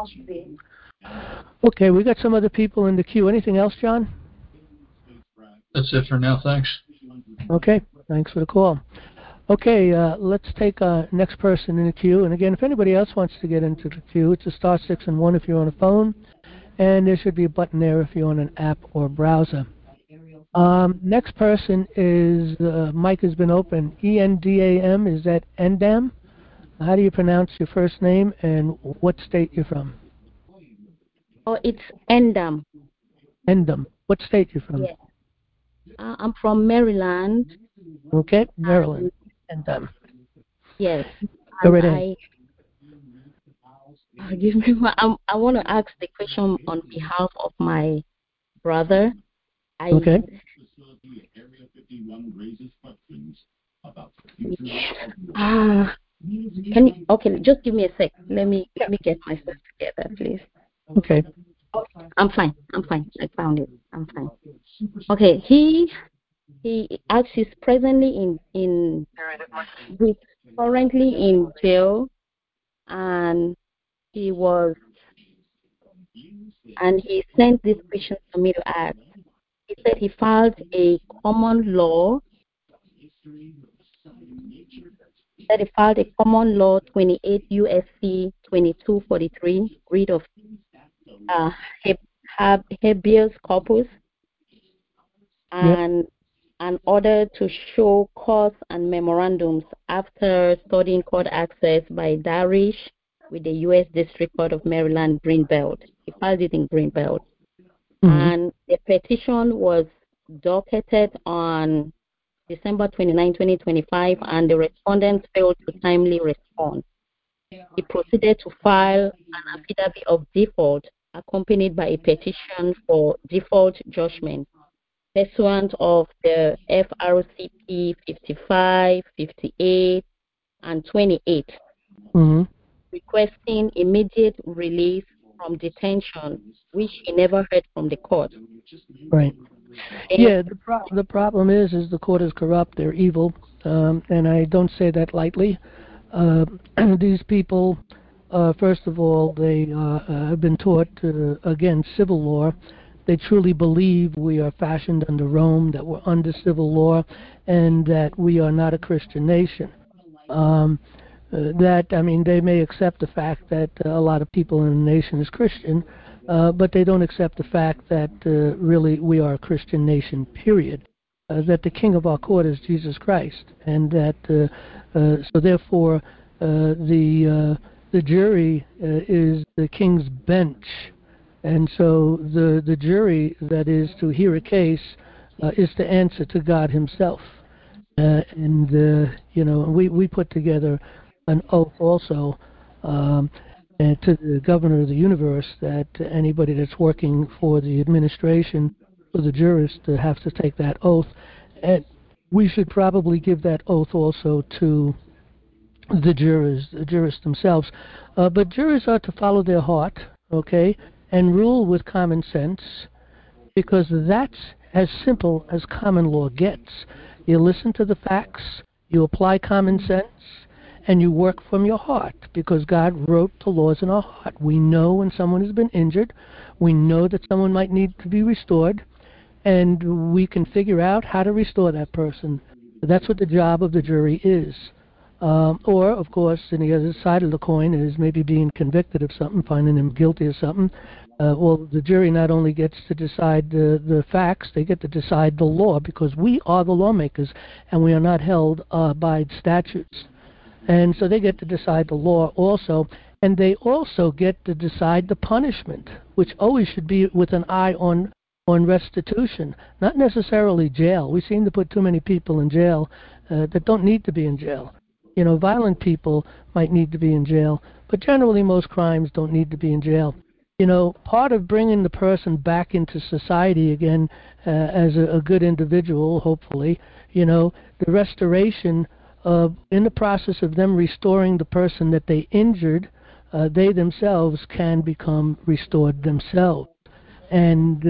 Okay, we got some other people in the queue. Anything else, John? That's it for now. Thanks. Okay, thanks for the call. Okay, let's take next person in the queue. And again, if anybody else wants to get into the queue, it's a star 6 and 1 if you're on a phone, and there should be a button there if you're on an app or browser. Next person is, mic has been open, E-N-D-A-M, is that Endam? How do you pronounce your first name and what state you're from? Oh, it's Endam. Endam. What state you're from? Yes. I'm from Maryland. Okay, Maryland. Endam. Yes. Go right ahead. I want to ask the question on behalf of my brother. Okay. Can you, okay, just give me a sec. Let me get myself together, please. Okay. I'm fine. I found it. I'm fine. Okay, he actually is presently currently in jail, and he sent this question to me to ask. He said he filed a common law. 28 USC 2243, writ of habeas corpus, and an order to show cause and memorandums after studying court access by Darish with the U.S. District Court of Maryland, Greenbelt. He filed it in Greenbelt. And the petition was docketed on December 29, 2025, and the respondents failed to timely respond. He proceeded to file an affidavit of default accompanied by a petition for default judgment pursuant of the FRCP 55, 58, and 28, requesting immediate release from detention, which he never heard from the court. Right. Yeah, the problem is the court is corrupt, they're evil, and I don't say that lightly. These people, first of all, they have been taught, again, civil law. They truly believe we are fashioned under Rome, that we're under civil law, and that we are not a Christian nation. They may accept the fact that a lot of people in the nation is Christian, but they don't accept the fact that really we are a Christian nation, period. That the king of our court is Jesus Christ, and that so therefore the jury is the king's bench. And so the jury that is to hear a case is to answer to God himself. We put together an oath also to the governor of the universe that anybody that's working for the administration, for the jurists, to have to take that oath. And we should probably give that oath also to the jurists themselves. But jurors are to follow their heart, okay, and rule with common sense, because that's as simple as common law gets. You listen to the facts, you apply common sense, and you work from your heart, because God wrote the laws in our heart. We know when someone has been injured, we know that someone might need to be restored, and we can figure out how to restore that person. That's what the job of the jury is. Or, of course, on the other side of the coin is maybe being convicted of something, finding them guilty of something. The jury not only gets to decide the facts, they get to decide the law, because we are the lawmakers, and we are not held by statutes. And so they get to decide the law also, and they also get to decide the punishment, which always should be with an eye on restitution, not necessarily jail. We seem to put too many people in jail that don't need to be in jail. Violent people might need to be in jail, but generally most crimes don't need to be in jail. Part of bringing the person back into society again as a good individual, hopefully, the restoration in the process of them restoring the person that they injured, they themselves can become restored themselves, and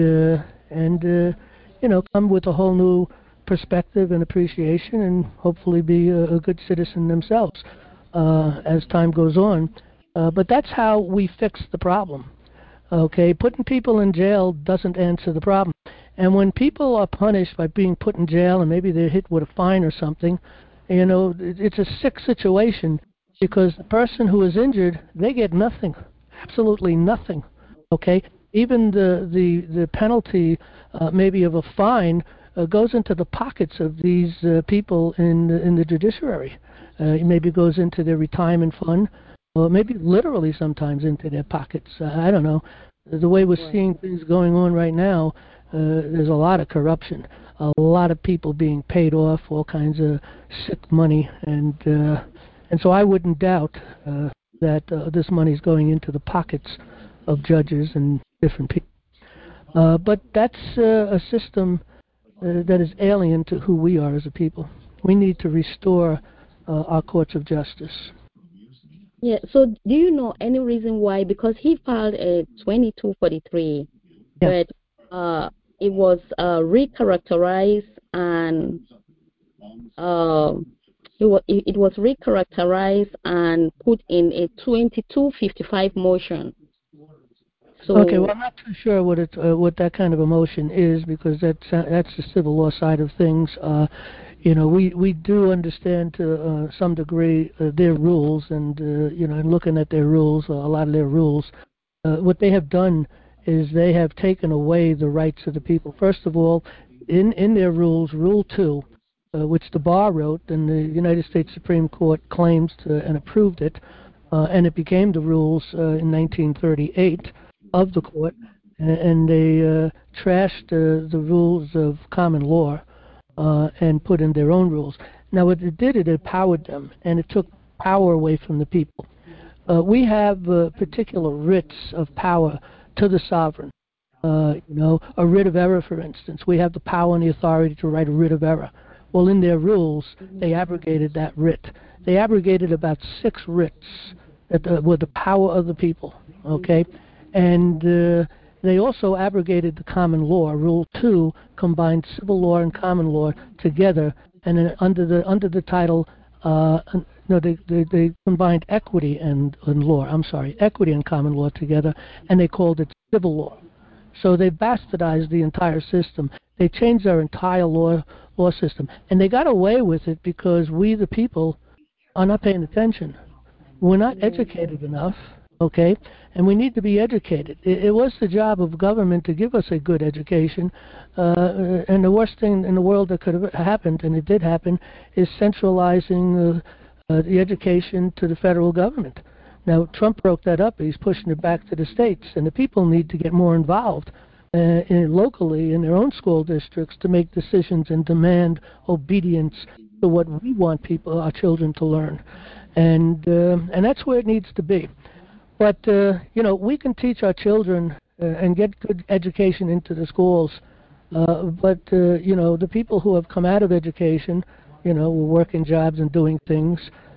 come with a whole new perspective and appreciation, and hopefully be a good citizen themselves as time goes on. But that's how we fix the problem. Okay, putting people in jail doesn't answer the problem. And when people are punished by being put in jail, and maybe they're hit with a fine or something, it's a sick situation, because the person who is injured, they get nothing, absolutely nothing. Okay, even the penalty maybe of a fine goes into the pockets of these people in the judiciary. It maybe goes into their retirement fund, or maybe literally sometimes into their pockets. I don't know. The way we're seeing things going on right now, there's a lot of corruption, a lot of people being paid off, all kinds of sick money, and so I wouldn't doubt that this money is going into the pockets of judges and different people. But that's a system that is alien to who we are as a people. We need to restore our courts of justice. Yeah, so do you know any reason why? Because he filed a 2243, but it was recharacterized and it was recharacterized and put in a 2255 motion. So, okay, well, I'm not too sure what that kind of a motion is, because that's the civil law side of things. We do understand to some degree their rules, and and looking at their rules, a lot of their rules, what they have done is they have taken away the rights of the people. First of all, in their rules, Rule 2, which the bar wrote, and the United States Supreme Court claims and approved it, and it became the rules in 1938 of the court, and they trashed the rules of common law and put in their own rules. Now, what it did, it empowered them, and it took power away from the people. We have particular writs of power to the sovereign. A writ of error, for instance. We have the power and the authority to write a writ of error. Well, in their rules, they abrogated that writ. They abrogated about 6 writs that were the power of the people, okay? And they also abrogated the common law. Rule 2 combined civil law and common law together, and then under the title, they combined equity and law. Equity and common law together, and they called it civil law. So they bastardized the entire system. They changed our entire law system, and they got away with it because we, the people, are not paying attention. We're not educated enough, okay? And we need to be educated. It was the job of government to give us a good education, and the worst thing in the world that could have happened, and it did happen, is centralizing the education to the federal government. Now, Trump broke that up. He's pushing it back to the states, and the people need to get more involved locally in their own school districts to make decisions and demand obedience to what we want our children to learn. And that's where it needs to be. But, we can teach our children and get good education into the schools, but, the people who have come out of education, were working jobs and doing things,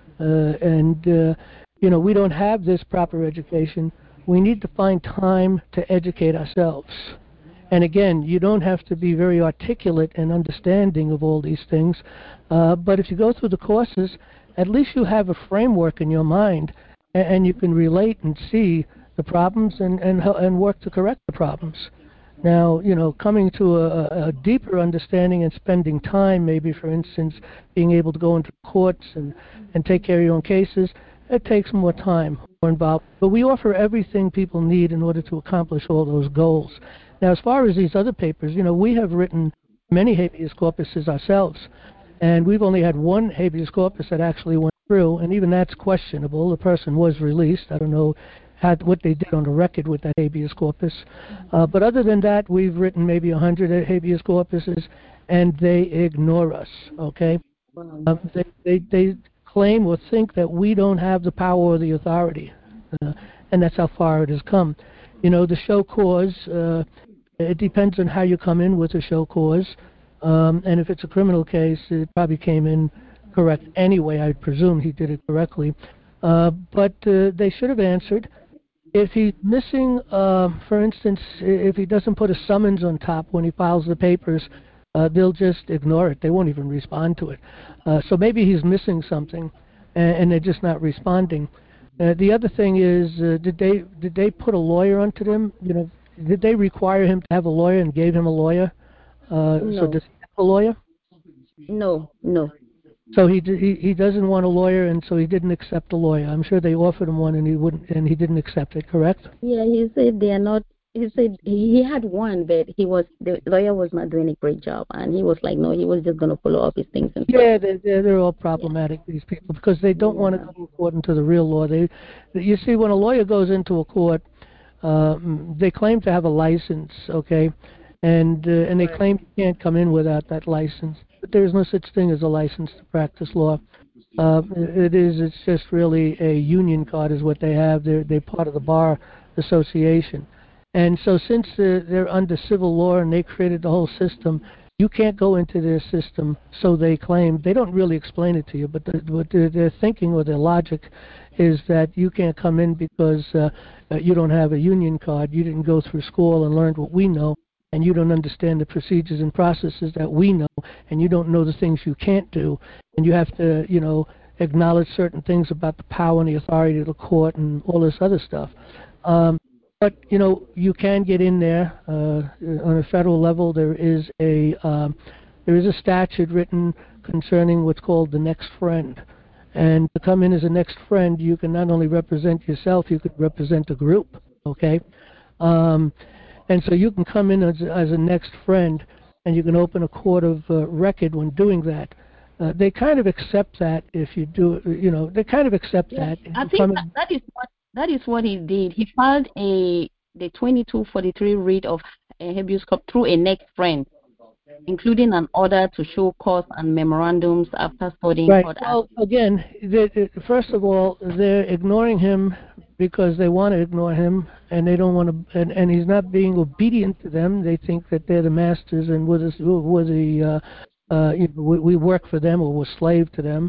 we don't have this proper education. We need to find time to educate ourselves. And again, you don't have to be very articulate and understanding of all these things, but if you go through the courses, at least you have a framework in your mind, and you can relate and see the problems and work to correct the problems. Now, coming to a deeper understanding and spending time, maybe, for instance, being able to go into courts and take care of your own cases, it takes more time, more involved. But we offer everything people need in order to accomplish all those goals. Now, as far as these other papers, we have written many habeas corpuses ourselves, and we've only had one habeas corpus that actually went through, and even that's questionable. The person was released. I don't know what they did on the record with that habeas corpus. But other than that, we've written maybe 100 habeas corpuses, and they ignore us, okay? They claim or think that we don't have the power or the authority, and that's how far it has come. The show cause, it depends on how you come in with a show cause, and if it's a criminal case, it probably came in correct anyway. I presume he did it correctly. But they should have answered. If he's missing, for instance, if he doesn't put a summons on top when he files the papers, they'll just ignore it. They won't even respond to it. So maybe he's missing something, and they're just not responding. The other thing is, did they put a lawyer onto them? Did they require him to have a lawyer and gave him a lawyer? No. So does he have a lawyer? No. So he doesn't want a lawyer, and so he didn't accept a lawyer. I'm sure they offered him one, and he didn't accept it. Correct? Yeah, he said they are not he said he had one, but the lawyer was not doing a great job, and he was like, no, he was just going to follow up his things and stuff. Yeah, they're all problematic, these people, because they don't want to go according to the real law. You see, when a lawyer goes into a court, they claim to have a license, okay, and they claim you can't come in without that license. But there is no such thing as a license to practice law. It's just really a union card is what they have. They're part of the bar association. And so since they're under civil law and they created the whole system, you can't go into their system, so they claim. They don't really explain it to you, but what their thinking or their logic is that you can't come in because you don't have a union card, you didn't go through school and learned what we know, and you don't understand the procedures and processes that we know, and you don't know the things you can't do, and you have to, acknowledge certain things about the power and the authority of the court and all this other stuff. But you can get in there on a federal level. There is a statute written concerning what's called the next friend, and to come in as a next friend, you can not only represent yourself, you could represent a group. Okay, and so you can come in as a next friend, and you can open a court of record when doing that. They kind of accept that if you do. They kind of accept that. I think that is what he did. He filed the 2243 writ of habeas corpus through a next friend, including an order to show cause and memorandums after studying court. Well, again, first of all, they're ignoring him because they want to ignore him, and they don't want to. And he's not being obedient to them. They think that they're the masters, and we work for them or we're slave to them,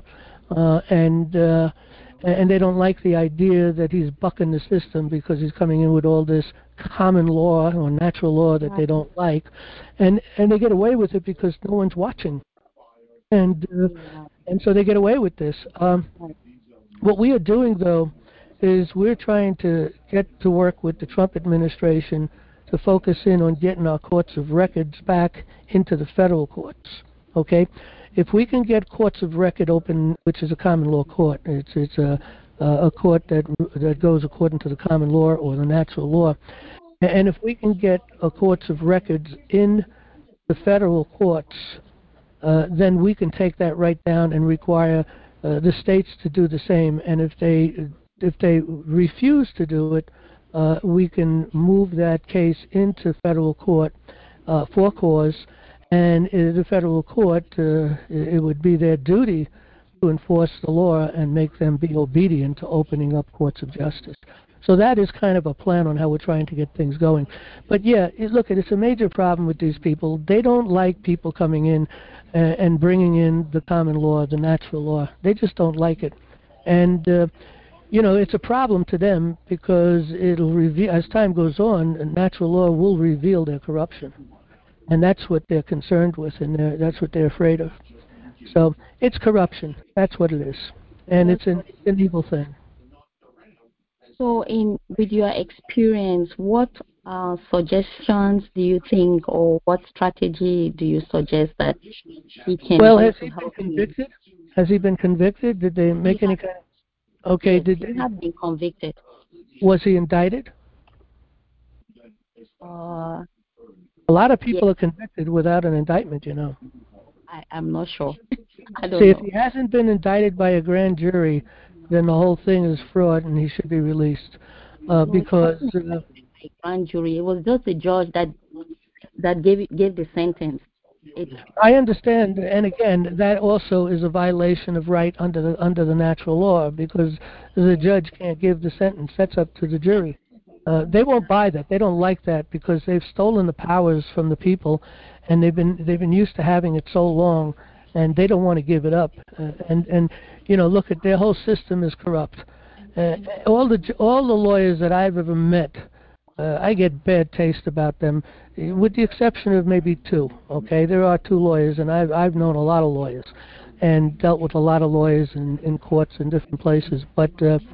and they don't like the idea that he's bucking the system because he's coming in with all this common law or natural law that they don't like, and they get away with it because no one's watching, and so they get away with this. What we are doing, though, is we're trying to get to work with the Trump administration to focus in on getting our courts of records back into the federal courts. Okay, if we can get courts of record open, which is a common law court, it's a court that goes according to the common law or the natural law, and if we can get courts of records in the federal courts, then we can take that right down and require the states to do the same. And if they refuse to do it, we can move that case into federal court for cause. And the federal court, it would be their duty to enforce the law and make them be obedient to opening up courts of justice. So that is kind of a plan on how we're trying to get things going. But yeah, look, it's a major problem with these people. They don't like people coming in and bringing in the common law, the natural law. They just don't like it. And it's a problem to them because it'll reveal, as time goes on, natural law will reveal their corruption. And that's what they're concerned with, and that's what they're afraid of. So it's corruption. That's what it is. And it's an evil thing. So with your experience, what suggestions do you think, or what strategy do you suggest that he can has he been convicted? Has he been convicted? Did they make any kind of... Okay. Yes, he had been convicted. Was he indicted? A lot of people are convicted without an indictment, I'm not sure. I don't know. If he hasn't been indicted by a grand jury, then the whole thing is fraud and he should be released. Because a grand jury, it was just a judge that gave the sentence. I understand, and again, that also is a violation of right under the natural law because the judge can't give the sentence. That's up to the jury. They won't buy that. They don't like that because they've stolen the powers from the people, and they've been used to having it so long, and they don't want to give it up. And look at their whole system is corrupt. All the lawyers that I've ever met, I get bad taste about them, with the exception of maybe two. Okay, there are two lawyers, and I've known a lot of lawyers, and dealt with a lot of lawyers in courts in different places, but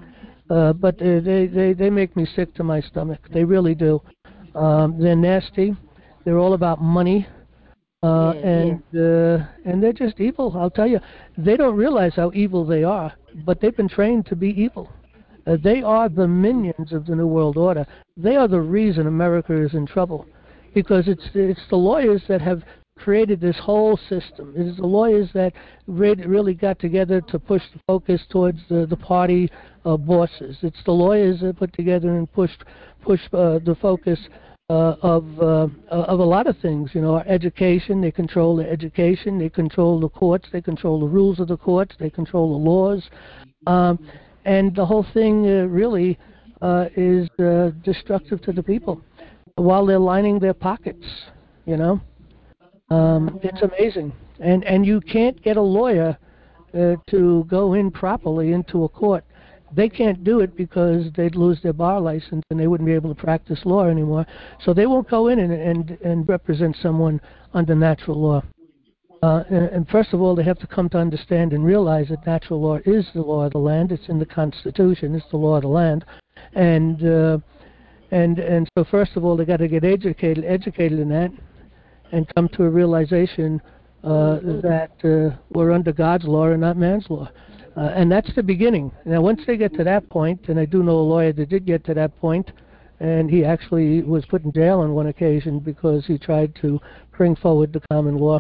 they make me sick to my stomach. They really do. They're nasty. They're all about money, and they're just evil. I'll tell you, they don't realize how evil they are, but they've been trained to be evil, They are the minions of the New World Order. They are the reason America is in trouble, because it's the lawyers that have created this whole system. It is the lawyers that really got together to push the focus towards the party bosses. It's the lawyers that put together and pushed the focus of a lot of things. You know, our education. They control the education. They control the courts. They control the rules of the courts. They control the laws. And the whole thing really is destructive to the people while they're lining their pockets, you know. It's amazing. And you can't get a lawyer to go in properly into a court. They can't do it because they'd lose their bar license and they wouldn't be able to practice law anymore. So they won't go in and represent someone under natural law. And first of all, they have to come to understand and realize that natural law is the law of the land. It's in the Constitution. It's the law of the land. And so first of all, they got to get educated in that, and come to a realization that we're under God's law and not man's law. And that's the beginning. Now, once they get to that point, and I do know a lawyer that did get to that point, and he actually was put in jail on one occasion because he tried to bring forward the common law.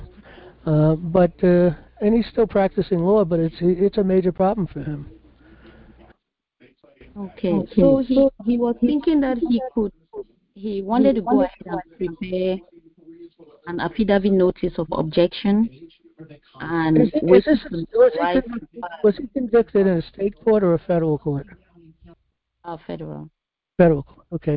And he's still practicing law, but it's a major problem for him. Okay, so he was thinking that he wanted to go ahead and prepare an affidavit notice of objection and was he convicted in a state court or a federal court? Federal. Federal court, okay.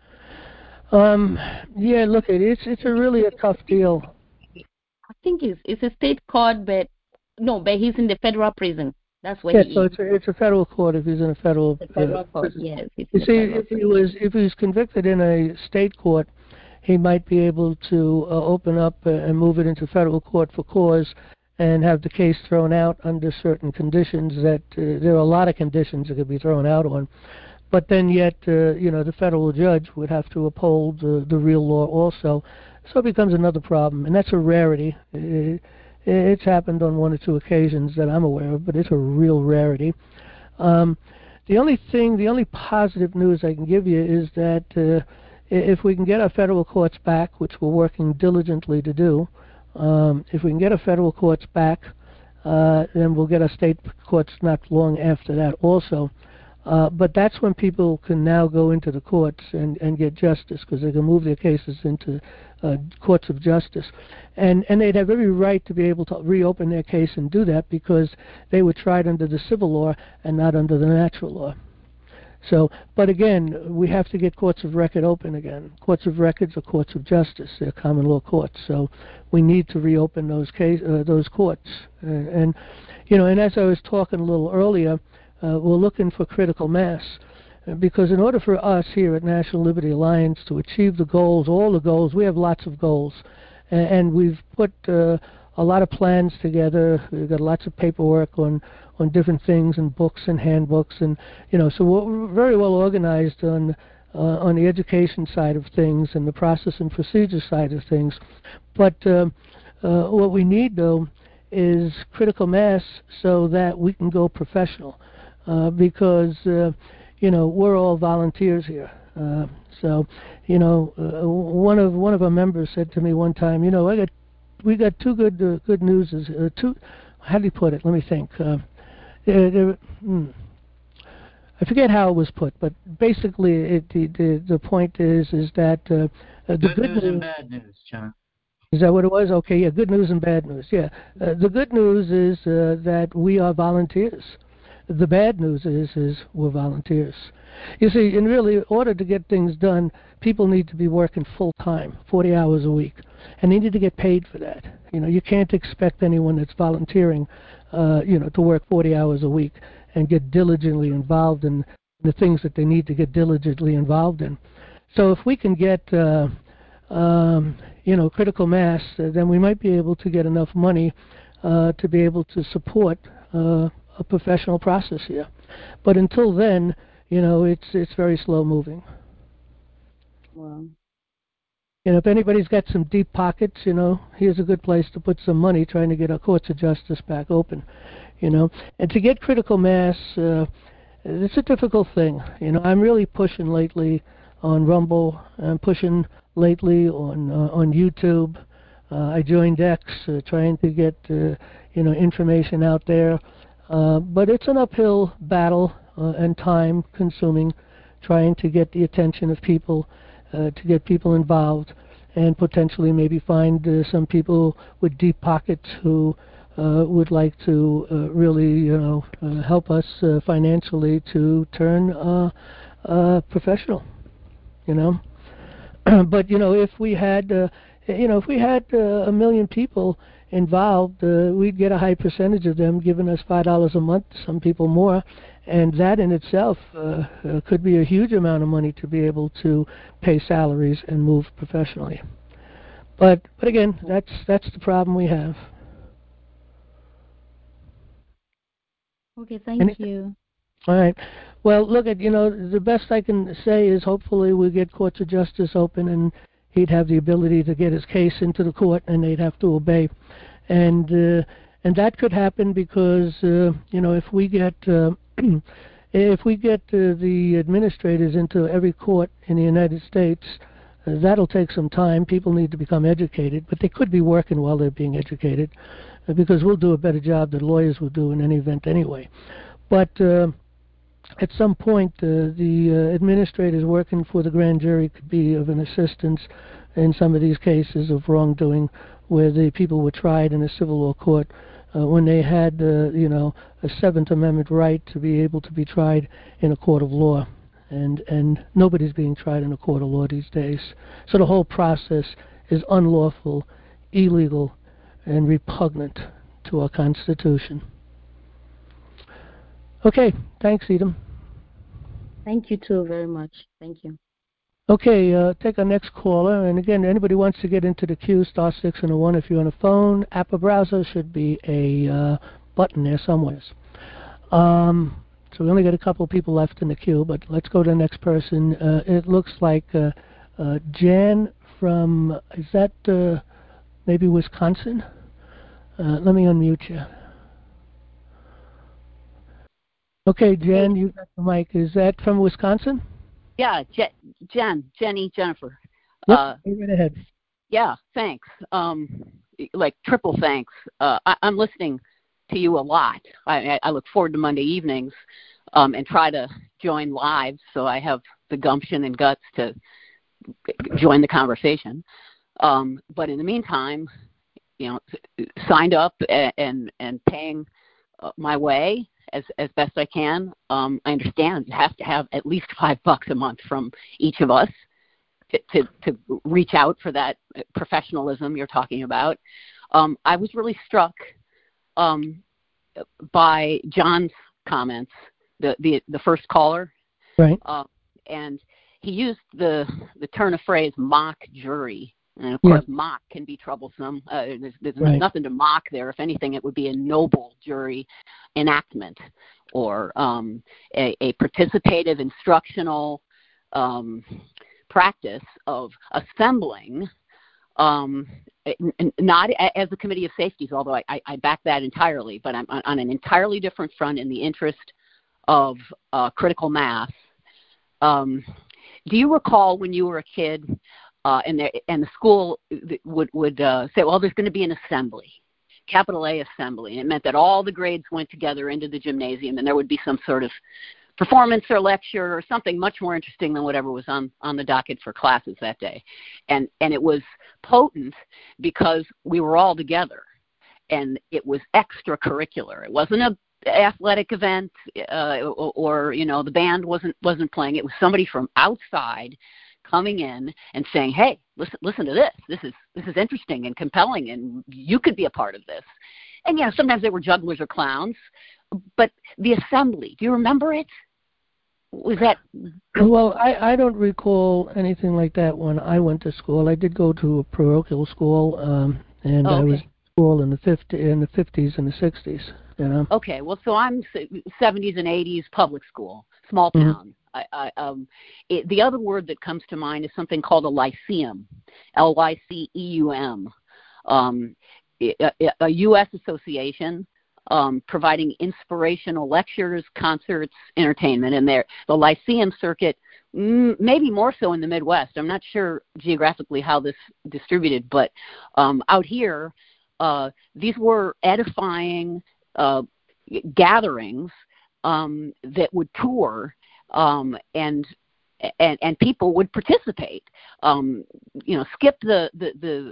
Yeah, look, it's a tough deal. I think it's a state court, but he's in the federal prison. That's where he is. So it's a federal court if he's in a federal court. Yes. You see, if he was convicted in a state court, he might be able to open up and move it into federal court for cause and have the case thrown out under certain conditions that there are a lot of conditions that could be thrown out on. But then yet, the federal judge would have to uphold the real law also. So it becomes another problem, and that's a rarity. It's happened on one or two occasions that I'm aware of, but it's a real rarity. The only positive news I can give you is that if we can get our federal courts back, which we're working diligently to do, if we can get our federal courts back, then we'll get our state courts not long after that also. But that's when people can now go into the courts and get justice, because they can move their cases into courts of justice. And they'd have every right to be able to reopen their case and do that because they were tried under the civil law and not under the natural law. So, but again, we have to get courts of record open again. Courts of records are courts of justice. They're common law courts. So we need to reopen those courts. And as I was talking a little earlier, we're looking for critical mass, because in order for us here at National Liberty Alliance to achieve the goals, all the goals, we have lots of goals, and we've put a lot of plans together. We've got lots of paperwork on different things and books and handbooks, and so we're very well organized on the education side of things and the process and procedure side of things. But what we need though is critical mass so that we can go professional. Because we're all volunteers here. One of our members said to me one time, we got two good news. How do you put it? Let me think. I forget how it was put, but basically the point is that the good news and bad news, John. Is that what it was? Okay, yeah, good news and bad news. Yeah, the good news is that we are volunteers. The bad news is we're volunteers. You see, in order to get things done, people need to be working full time, 40 hours a week, and they need to get paid for that. You can't expect anyone that's volunteering, to work 40 hours a week and get diligently involved in the things that they need to get diligently involved in. So if we can get, critical mass, then we might be able to get enough money to be able to support a professional process here. But until then, it's very slow moving. Wow. If anybody's got some deep pockets, here's a good place to put some money trying to get our courts of justice back open, And to get critical mass, it's a difficult thing. I'm really pushing lately on Rumble. I'm pushing lately on YouTube. I joined X, trying to get information out there. But it's an uphill battle and time consuming, trying to get the attention of people, to get people involved, and potentially maybe find some people with deep pockets who would like to really help us financially to turn professional. But if we had a million people involved, we'd get a high percentage of them giving us $5 a month, some people more, and that in itself could be a huge amount of money to be able to pay salaries and move professionally. But again, that's the problem we have. Okay, thank you. All right. Well, look, the best I can say is hopefully we'll get courts of justice open, and he'd have the ability to get his case into the court, and they'd have to obey. And that could happen because if we get if we get the administrators into every court in the United States, that'll take some time. People need to become educated, but they could be working while they're being educated, because we'll do a better job than lawyers will do in any event anyway. But at some point, the administrators working for the grand jury could be of an assistance in some of these cases of wrongdoing where the people were tried in a civil law court when they had, a Seventh Amendment right to be able to be tried in a court of law. And nobody's being tried in a court of law these days. So the whole process is unlawful, illegal, and repugnant to our Constitution. Okay, thanks, Edom. Thank you too very much. Thank you. Okay, take our next caller. And again, anybody wants to get into the queue, *6 and a 1 if you're on a phone. Apple browser should be a button there somewhere. So we only got a couple people left in the queue, but let's go to the next person. It looks like Jan from, is that maybe Wisconsin? Let me unmute you. Okay, Jen, you got the mic. Is that from Wisconsin? Yeah, Jennifer. Yep, go right ahead. Yeah, thanks. Like triple thanks. I'm listening to you a lot. I look forward to Monday evenings and try to join live, so I have the gumption and guts to join the conversation. But in the meantime, signed up and paying my way as best I can. I understand you have to have at least $5 a month from each of us to reach out for that professionalism you're talking about. I was really struck by John's comments, the first caller, right? And he used the turn of phrase mock jury. And of course, mock can be troublesome. There's right. nothing to mock there. If anything, it would be a noble jury enactment or a participative instructional practice of assembling, not as a committee of safeties, although I back that entirely, but I'm on an entirely different front in the interest of critical mass. Do you recall when you were a kid and the school would say, well, there's going to be an assembly, capital A assembly, and it meant that all the grades went together into the gymnasium, and there would be some sort of performance or lecture or something much more interesting than whatever was on the docket for classes that day. And it was potent because we were all together, and it was extracurricular. It wasn't an athletic event or the band wasn't playing. It was somebody from outside coming in and saying, hey, listen to this. This is interesting and compelling, and you could be a part of this. And sometimes they were jugglers or clowns, but the assembly, do you remember it? Was that? Well, I don't recall anything like that when I went to school. I did go to a parochial school, and I was in school in the 50s and the 60s. Okay, well, so I'm 70s and 80s public school, small town. The other word that comes to mind is something called a lyceum, Lyceum, a U.S. association providing inspirational lectures, concerts, entertainment. And the Lyceum circuit, maybe more so in the Midwest. I'm not sure geographically how this distributed, but out here, these were edifying gatherings that would tour, and people would participate. Skip the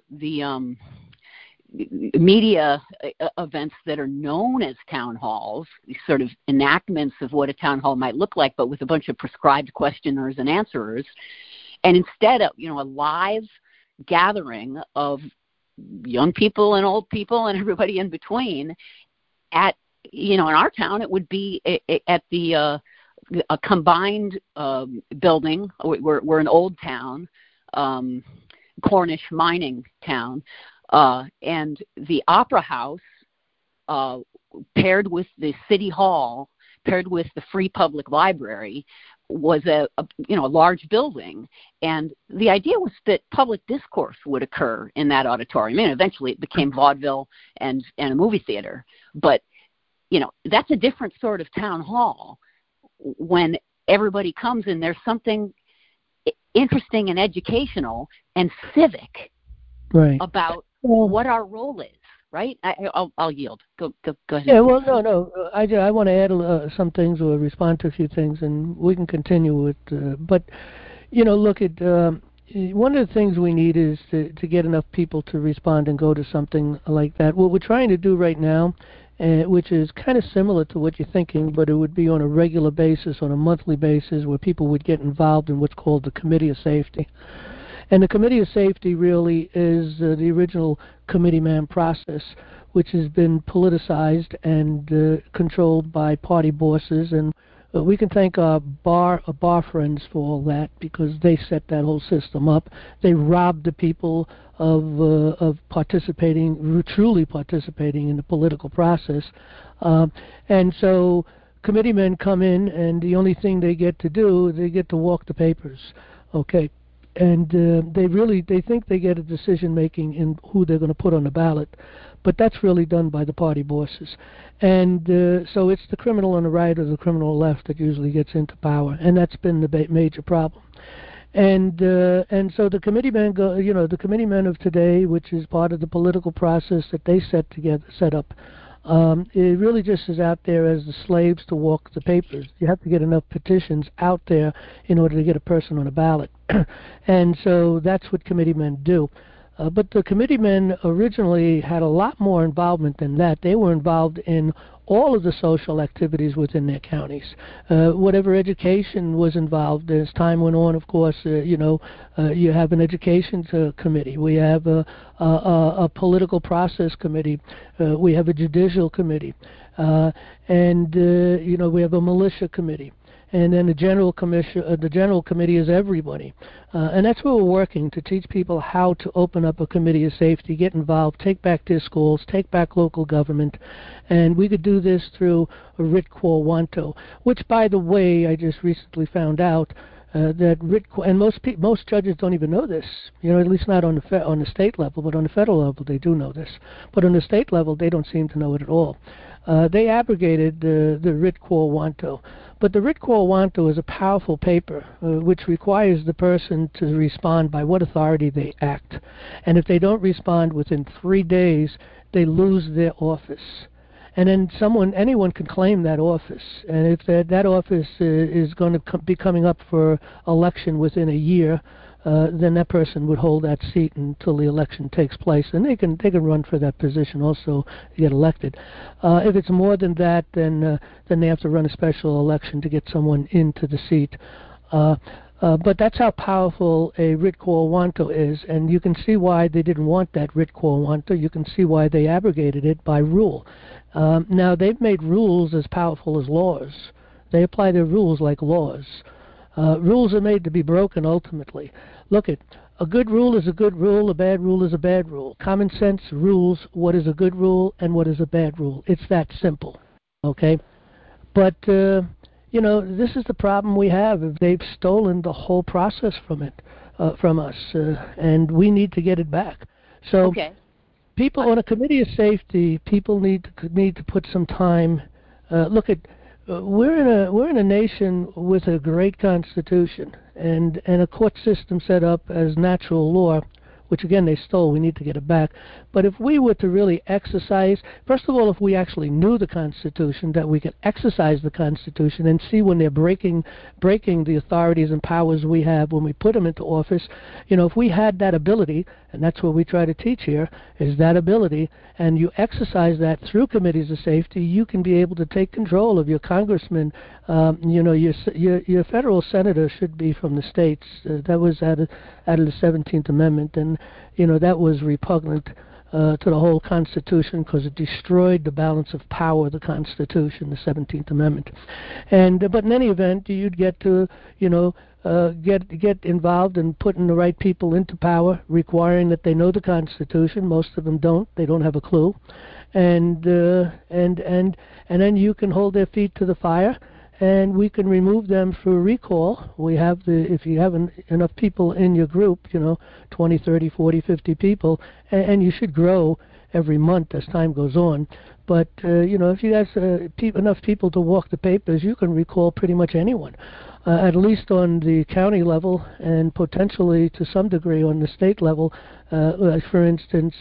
media events that are known as town halls, these sort of enactments of what a town hall might look like, but with a bunch of prescribed questioners and answerers, and instead of a live gathering of young people and old people and everybody in between. At in our town, it would be at the a combined building. We're an old town, Cornish mining town. And the Opera House, paired with the City Hall, paired with the Free Public Library, was a large building. And the idea was that public discourse would occur in that auditorium. Eventually it became vaudeville and a movie theater. But, that's a different sort of town hall when everybody comes and there's something interesting and educational and civic about what our role is, right? I'll yield. Go ahead. Yeah, well, no. I want to add some things or respond to a few things, and we can continue with. But, look at one of the things we need is to get enough people to respond and go to something like that. What we're trying to do right now, which is kind of similar to what you're thinking, but it would be on a regular basis, on a monthly basis, where people would get involved in what's called the Committee of Safety. And the Committee of Safety really is the original committeeman process, which has been politicized and controlled by party bosses. And we can thank our bar friends for all that, because they set that whole system up. They robbed the people of truly participating in the political process. And so committeemen come in, and the only thing they get to do, they get to walk the papers. Okay. And they think they get a decision making in who they're going to put on the ballot, but that's really done by the party bosses. And so it's the criminal on the right or the criminal on the left that usually gets into power, and that's been the major problem. And so the committeemen the committeemen of today, which is part of the political process that they set up. It really just is out there as the slaves to walk the papers. You have to get enough petitions out there in order to get a person on a ballot. And so that's what committeemen do. But the committeemen originally had a lot more involvement than that. They were involved in all of the social activities within their counties. Whatever education was involved, as time went on, of course, you have an education committee. We have a political process committee. We have a judicial committee. And we have a militia committee. And then the general committee is everybody. And that's where we're working, to teach people how to open up a committee of safety, get involved, take back their schools, take back local government. And we could do this through a writ quo wanto, which, by the way, I just recently found out that writ quo, and most judges don't even know this, at least not on the state level, but on the federal level they do know this. But on the state level they don't seem to know it at all. They abrogated the writ quo wanto. But the writ quo wanto is a powerful paper which requires the person to respond by what authority they act. And if they don't respond within 3 days, they lose their office. And then anyone can claim that office. And if that office is going to be coming up for election within a year, then that person would hold that seat until the election takes place, and they can run for that position also to get elected. If it's more than that, then they have to run a special election to get someone into the seat. But that's how powerful a writ quo wanto is, and you can see why they didn't want that writ quo wanto. You can see why they abrogated it by rule. Now, they've made rules as powerful as laws. They apply their rules like laws. Rules are made to be broken ultimately. Look, a good rule is a good rule, a bad rule is a bad rule. Common sense rules what is a good rule and what is a bad rule. It's that simple, okay? But, this is the problem we have. They've stolen the whole process from us, and we need to get it back. So, okay. people on a committee of safety, people need to put some time. Look at we're in a nation with a great constitution and a court system set up as natural law, which again they stole. We need to get it back. But if we were to really exercise, first of all, if we actually knew the Constitution, that we could exercise the Constitution and see when they're breaking the authorities and powers we have when we put them into office, if we had that ability, and that's what we try to teach here, is that ability, and you exercise that through committees of safety, you can be able to take control of your congressman. Your federal senator should be from the states. That was out of the 17th Amendment, and that was repugnant to the whole Constitution because it destroyed the balance of power of the Constitution, the 17th Amendment. But in any event, you'd get to get involved in putting the right people into power, requiring that they know the Constitution. Most of them don't; they don't have a clue, and then you can hold their feet to the fire. And we can remove them through recall. We have if you have enough people in your group, 20, 30, 40, 50 people, and you should grow every month as time goes on. But, if you have enough people to walk the papers, you can recall pretty much anyone, at least on the county level and potentially to some degree on the state level. Like for instance,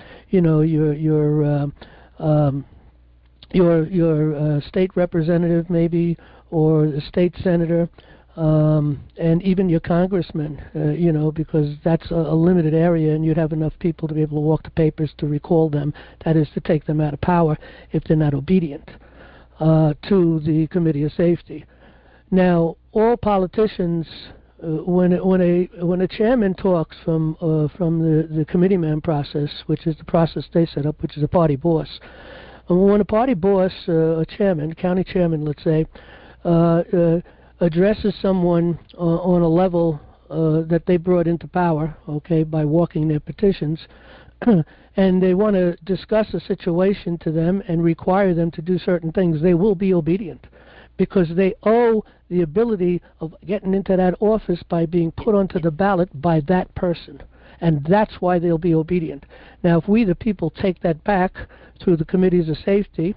your state representative maybe, or the state senator, and even your congressman, because that's a limited area, and you'd have enough people to be able to walk the papers to recall them, that is to take them out of power if they're not obedient to the Committee of Safety. Now, all politicians, when a chairman talks from the committeeman process, which is the process they set up, which is a party boss, when a party boss, a chairman, county chairman, let's say, addresses someone on a level that they brought into power, by walking their petitions, and they want to discuss a situation to them and require them to do certain things, they will be obedient because they owe the ability of getting into that office by being put onto the ballot by that person. And that's why they'll be obedient. Now, if we, the people, take that back through the committees of safety,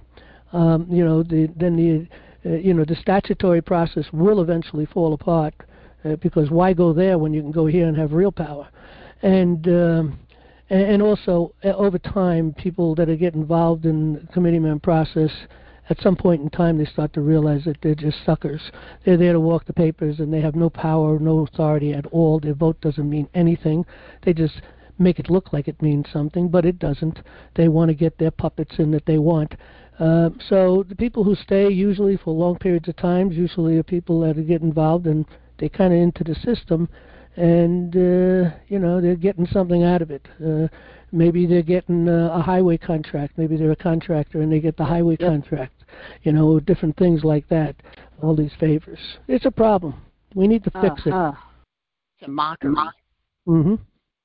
the statutory process will eventually fall apart because why go there when you can go here and have real power? And also, over time, people that get involved in the committeeman process, at some point in time, they start to realize that they're just suckers. They're there to walk the papers, and they have no power, no authority at all. Their vote doesn't mean anything. They just make it look like it means something, but it doesn't. They want to get their puppets in that they want. So the people who stay usually for long periods of time usually are people that get involved, and they're kind of into the system, and they're getting something out of it. Maybe they're getting a highway contract. Maybe they're a contractor and they get the highway contract. Different things like that. All these favors. It's a problem. We need to fix it. It's a mockery. Mm-hmm.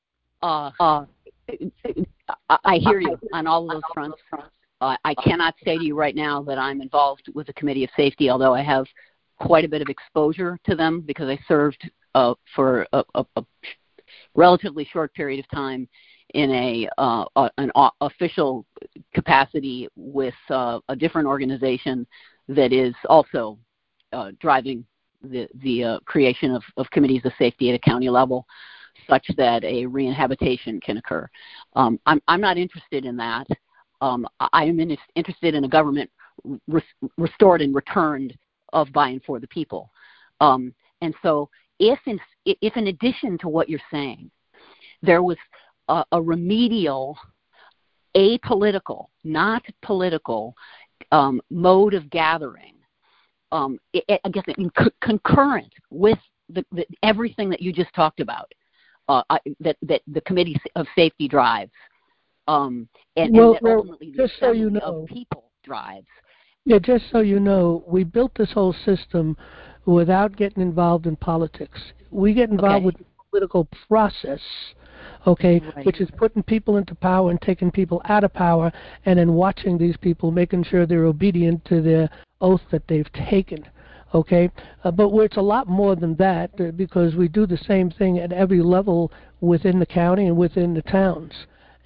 I hear you on all of those fronts. I cannot say to you right now that I'm involved with the Committee of Safety, although I have quite a bit of exposure to them because I served for a relatively short period of time in an official capacity with a different organization that is also driving the creation of committees of safety at a county level, such that a reinhabitation can occur. I'm not interested in that. I am interested in a government restored and returned of by and for the people. And so, if in addition to what you're saying, there was a remedial, apolitical, not political mode of gathering, I guess concurrent with everything that you just talked about, that the Committee of Safety drives, and that ultimately the assembly of people drives. Yeah, just so you know, we built this whole system without getting involved in politics. We get involved with the political process, right, which is putting people into power and taking people out of power, and then watching these people, making sure they're obedient to their oath that they've taken. But it's a lot more than that because we do the same thing at every level within the county and within the towns.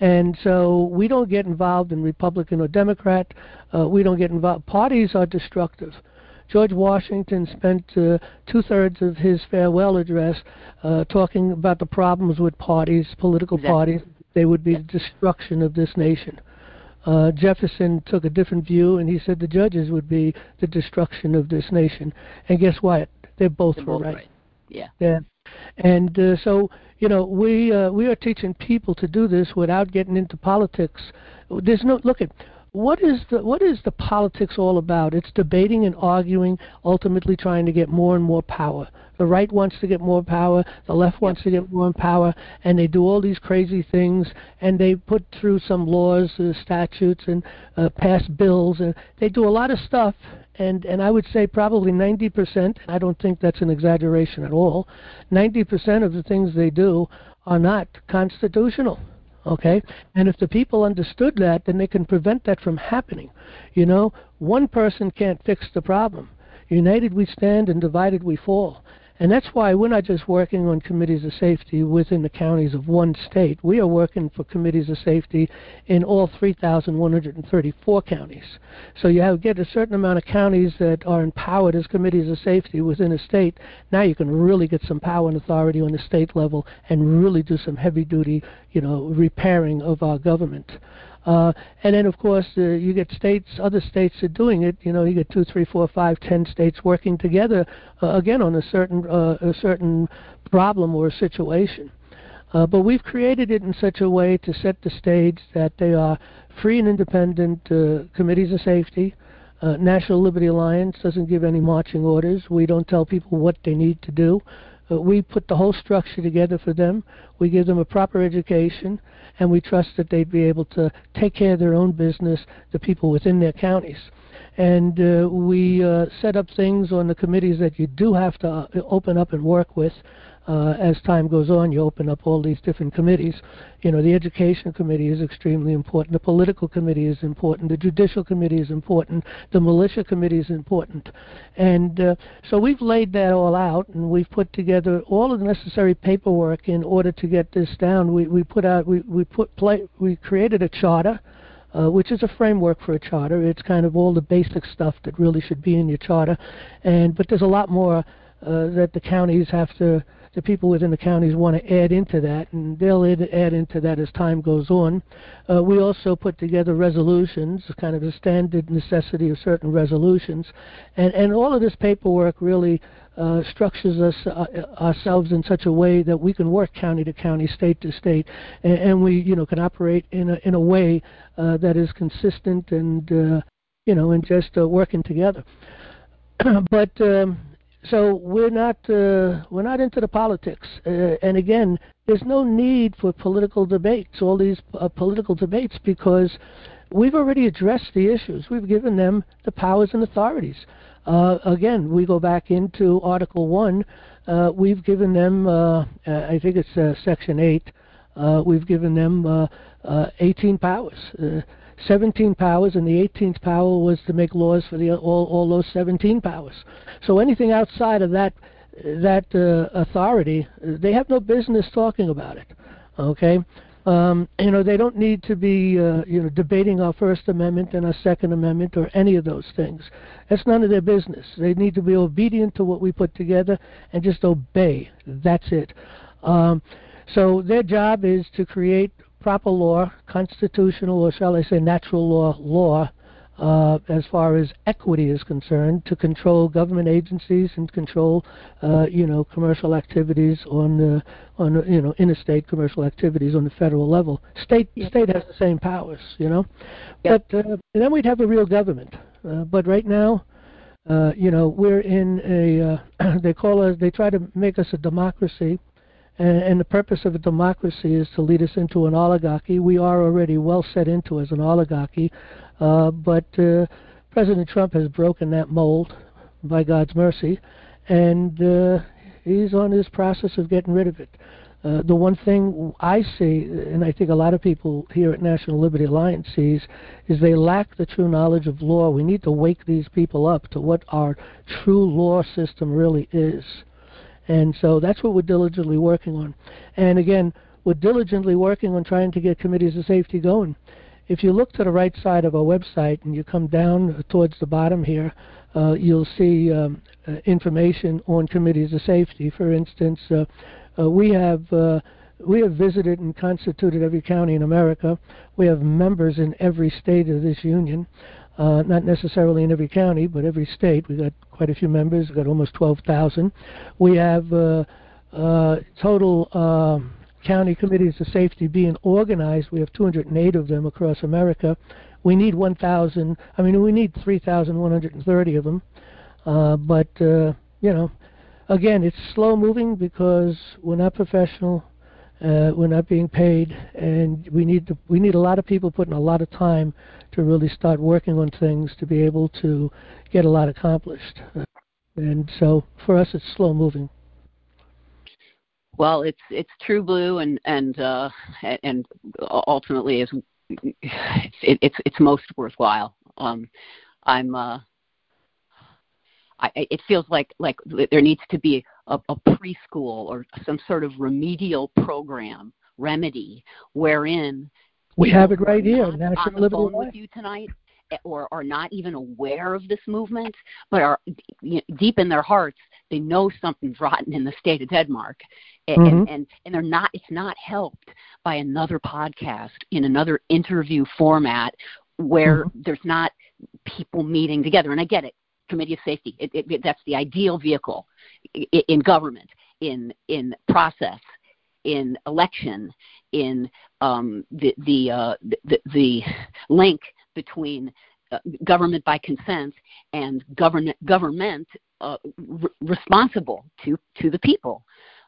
And so we don't get involved in Republican or Democrat. We don't get involved. Parties are destructive. George Washington spent two-thirds of his farewell address talking about the problems with parties, political parties. They would be the destruction of this nation. Jefferson took a different view, and he said the judges would be the destruction of this nation. And guess what? They're both right. Yeah. And so, you know, we are teaching people to do this without getting into politics. There's no look at. What is the politics all about? It's debating and arguing, ultimately trying to get more and more power. The right wants to get more power, the left wants to get more power, and they do all these crazy things, and they put through some laws, statutes, and pass bills, and they do a lot of stuff, and I would say probably 90%, I don't think that's an exaggeration at all, 90% of the things they do are not constitutional. Okay, and if the people understood that, then they can prevent that from happening. You know, one person can't fix the problem. United we stand and divided we fall. And that's why we're not just working on committees of safety within the counties of one state. We are working for committees of safety in all 3,134 counties. So you get a certain amount of counties that are empowered as committees of safety within a state. Now you can really get some power and authority on the state level and really do some heavy-duty, you know, repairing of our government. And then, of course, you get states, other states are doing it. You know, you get 2, 3, 4, 5, 10 states working together, again, on a certain problem or a situation. But we've created it in such a way to set the stage that they are free and independent committees of safety. National Liberty Alliance doesn't give any marching orders. We don't tell people what they need to do. We put the whole structure together for them. We give them a proper education, and we trust that they'd be able to take care of their own business, the people within their counties. And we set up things on the committees that you do have to open up and work with. As time goes on, you open up all these different committees. You know, the Education Committee is extremely important. The Political Committee is important. The Judicial Committee is important. The Militia Committee is important. And so we've laid that all out, and we've put together all of the necessary paperwork in order to get this down. We created a charter, which is a framework for a charter. It's kind of all the basic stuff that really should be in your charter. But there's a lot more that the counties have to. The people within the counties want to add into that, and they'll add into that as time goes on. We also put together resolutions, kind of a standard necessity of certain resolutions, and all of this paperwork really structures us ourselves in such a way that we can work county to county, state to state, and we, you know, can operate in a way that is consistent and you know, and just working together. But so we're not into the politics, and again, there's no need for political debates, all these political debates, because we've already addressed the issues. We've given them the powers and authorities. Again, we go back into Article 1. We've given them, I think it's Section 8. We've given them 18 powers. 17 powers, and the 18th power was to make laws for all those 17 powers. So anything outside of that authority, they have no business talking about it. Okay, you know, they don't need to be you know, debating our First Amendment and our Second Amendment or any of those things. That's none of their business. They need to be obedient to what we put together and just obey. That's it. So their job is to create proper law, constitutional, or shall I say natural law, as far as equity is concerned, to control government agencies and control, you know, commercial activities on you know, interstate commercial activities on the federal level. State has the same powers, you know. But then we'd have a real government. But right now, you know, we're in a they try to make us a democracy. And the purpose of a democracy is to lead us into an oligarchy. We are already well set into as an oligarchy, but President Trump has broken that mold by God's mercy, and he's on his process of getting rid of it. The one thing I see, and I think a lot of people here at National Liberty Alliance sees, is they lack the true knowledge of law. We need to wake these people up to what our true law system really is. And so that's what we're diligently working on. And again, we're diligently working on trying to get committees of safety going. If you look to the right side of our website and you come down towards the bottom here, you'll see information on committees of safety. For instance, we have visited and constituted every county in America. We have members in every state of this union, not necessarily in every county, but every state. We've got quite a few members. We've got almost 12,000. We have total county committees of safety being organized. We have 208 of them across America. We need 3,130 of them. But again, it's slow moving because we're not professional. We're not being paid, and we need a lot of people putting a lot of time to really start working on things to be able to get a lot accomplished. And so for us, it's slow moving. Well, it's true blue, and ultimately it's most worthwhile. It feels like there needs to be a preschool or some sort of remedial program, remedy, wherein we have it right here. On the phone with you tonight, or are not even aware of this movement, but are deep in their hearts, they know something's rotten in the state of Denmark, and they're not. It's not helped by another podcast in another interview format where there's not people meeting together. And I get it. Committee of Safety. That's the ideal vehicle in government, in process, in election, in the link between government by consent and government responsible to the people.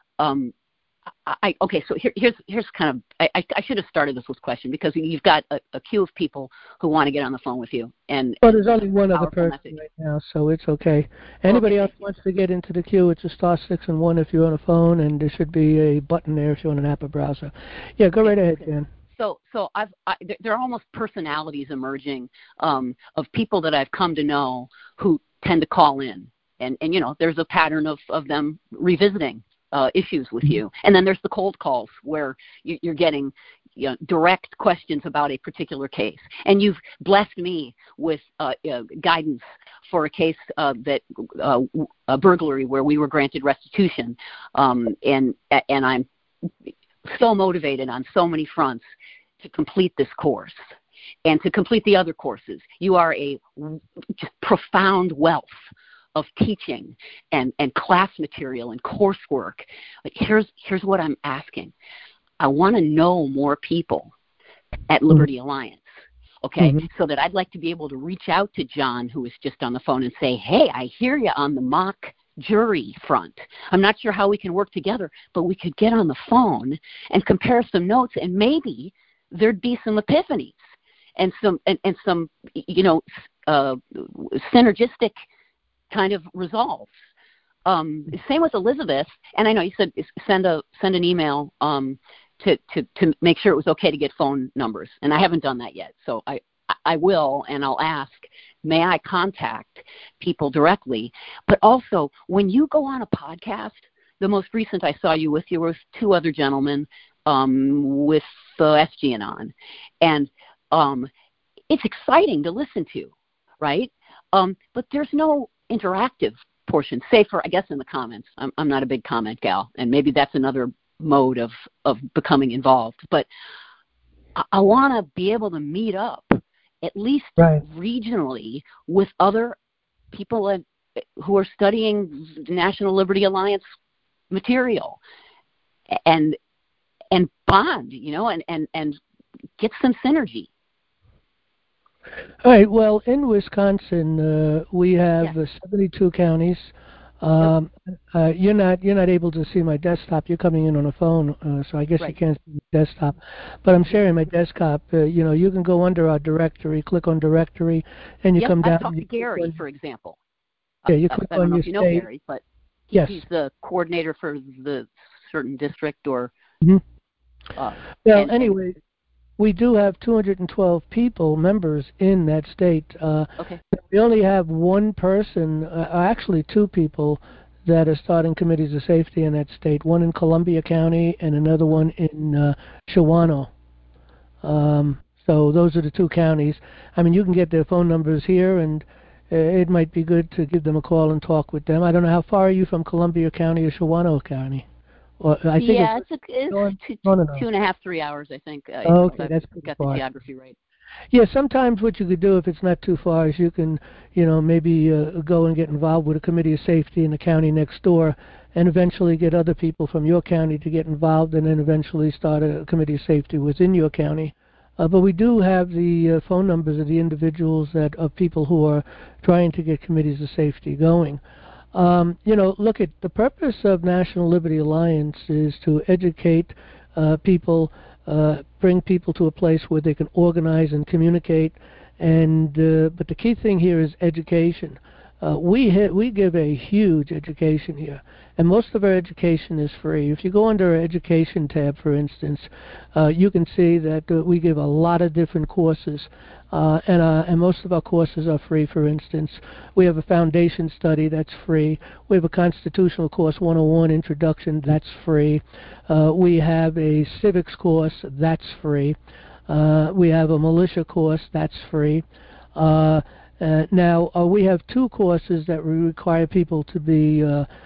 Okay, so here's kind of I should have started this with a question because you've got a queue of people who want to get on the phone with you, and well, there's only one other person right now, so it's okay. Anybody else wants to get into the queue? It's a *6 and 1 if you're on a phone, and there should be a button there if you're on an app or browser. Yeah, go right ahead, Dan. So there are almost personalities emerging of people that I've come to know who tend to call in, and there's a pattern of them revisiting issues with you. And then there's the cold calls where you're getting direct questions about a particular case. And you've blessed me with guidance for a case that a burglary where we were granted restitution. And I'm so motivated on so many fronts to complete this course and to complete the other courses. You are a just profound wealth of teaching and class material and coursework. But here's what I'm asking. I want to know more people at Liberty Alliance, okay? So that I'd like to be able to reach out to John, who is just on the phone, and say, hey, I hear you on the mock jury front. I'm not sure how we can work together, but we could get on the phone and compare some notes, and maybe there'd be some epiphanies and some synergistic kind of resolves. Same with Elizabeth, and I know you said send an email to make sure it was okay to get phone numbers, and I haven't done that yet, so I will, and I'll ask, may I contact people directly? But also, when you go on a podcast, the most recent I saw you with, you were with two other gentlemen with SG on, and it's exciting to listen to, right? But there's no interactive portion, say for, I guess, in the comments. I'm not a big comment gal, and maybe that's another mode of becoming involved. But I want to be able to meet up, at least regionally, with other people who are studying National Liberty Alliance material, and bond, and get some synergy. All right. Well, in Wisconsin, we have 72 counties. You're not able to see my desktop. You're coming in on a phone, so I guess you can't see my desktop. But I'm sharing my desktop. You can go under our directory, click on directory, and you come down. I talked to Gary, for example. Yeah, you click on your state. I don't know if you know Gary, but he's the coordinator for the certain district or. Anyway. We do have 212 members in that state. We only have one person, actually two people, that are starting committees of safety in that state, one in Columbia County and another one in Shawano. So those are the two counties. I mean, you can get their phone numbers here, and it might be good to give them a call and talk with them. I don't know, how far are you from Columbia County or Shawano County? Or, I think it's 2.5, 3 hours, I think. Okay, that's pretty got far. the geography right. Yeah, sometimes what you could do if it's not too far is you can, maybe go and get involved with a committee of safety in the county next door, and eventually get other people from your county to get involved, and then eventually start a committee of safety within your county. But we do have the phone numbers of the individuals of people who are trying to get committees of safety going. Look, at the purpose of National Liberty Alliance is to educate people, bring people to a place where they can organize and communicate. But the key thing here is education. We give a huge education here, and most of our education is free. If you go under our education tab, for instance, you can see that we give a lot of different courses, and most of our courses are free. For instance, we have a foundation study that's free. We have a constitutional course 101 introduction that's free. We have a civics course that's free. We have a militia course that's free. Now, we have two courses that require people to be,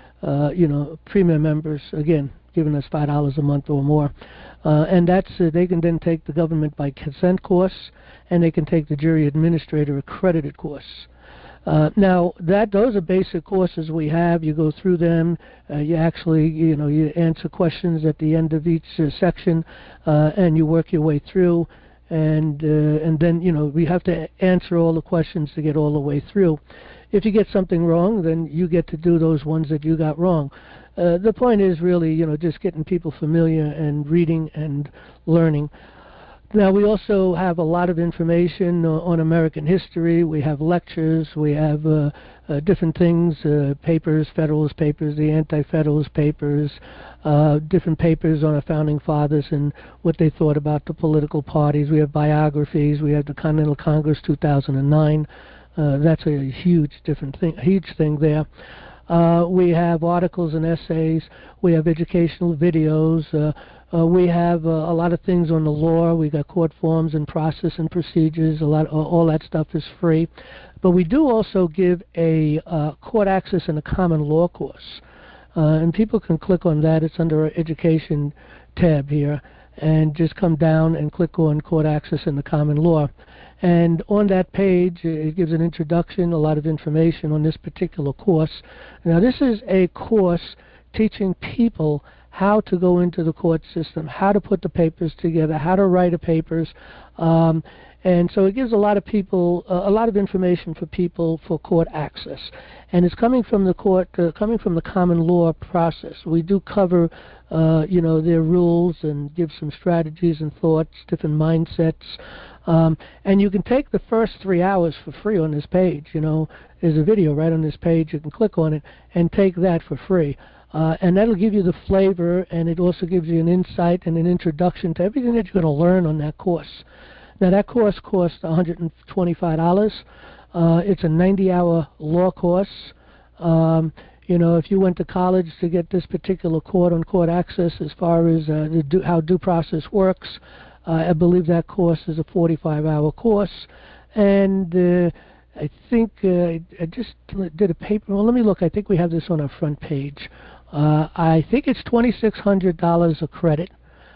premium members, again, giving us $5 a month or more. And that's, they can then take the government by consent course, and they can take the jury administrator accredited course. Now, those are basic courses we have. You go through them. You actually, you answer questions at the end of each section, and you work your way through. And then, we have to answer all the questions to get all the way through. If you get something wrong, then you get to do those ones that you got wrong. The point is really, just getting people familiar and reading and learning. Now, we also have a lot of information on American history. We have lectures. We have different things, papers, Federalist Papers, the Anti-Federalist Papers, different papers on our Founding Fathers and what they thought about the political parties. We have biographies. We have the Continental Congress 2009. That's a huge thing there. We have articles and essays. We have educational videos. We have a lot of things on the law. We got court forms and process and procedures. All that stuff is free. But we do also give a court access and a common law course. And people can click on that. It's under our education tab here. And just come down and click on court access and the common law. And on that page, it gives an introduction, a lot of information on this particular course. Now, this is a course teaching people how to go into the court system, how to put the papers together, how to write the papers. And so it gives a lot of people, a lot of information for people for court access. And it's coming from the court, coming from the common law process. We do cover, their rules and give some strategies and thoughts, different mindsets. And you can take the first 3 hours for free on this page. There's a video right on this page. You can click on it and take that for free. And that'll give you the flavor, and it also gives you an insight and an introduction to everything that you're going to learn on that course. Now, that course costs $125. It's a 90-hour law course. If you went to college to get this particular court-on-court access as far as how due process works, I believe that course is a 45-hour course. And I think I just did a paper. Well, let me look. I think we have this on our front page. I think it's $2,600 a credit.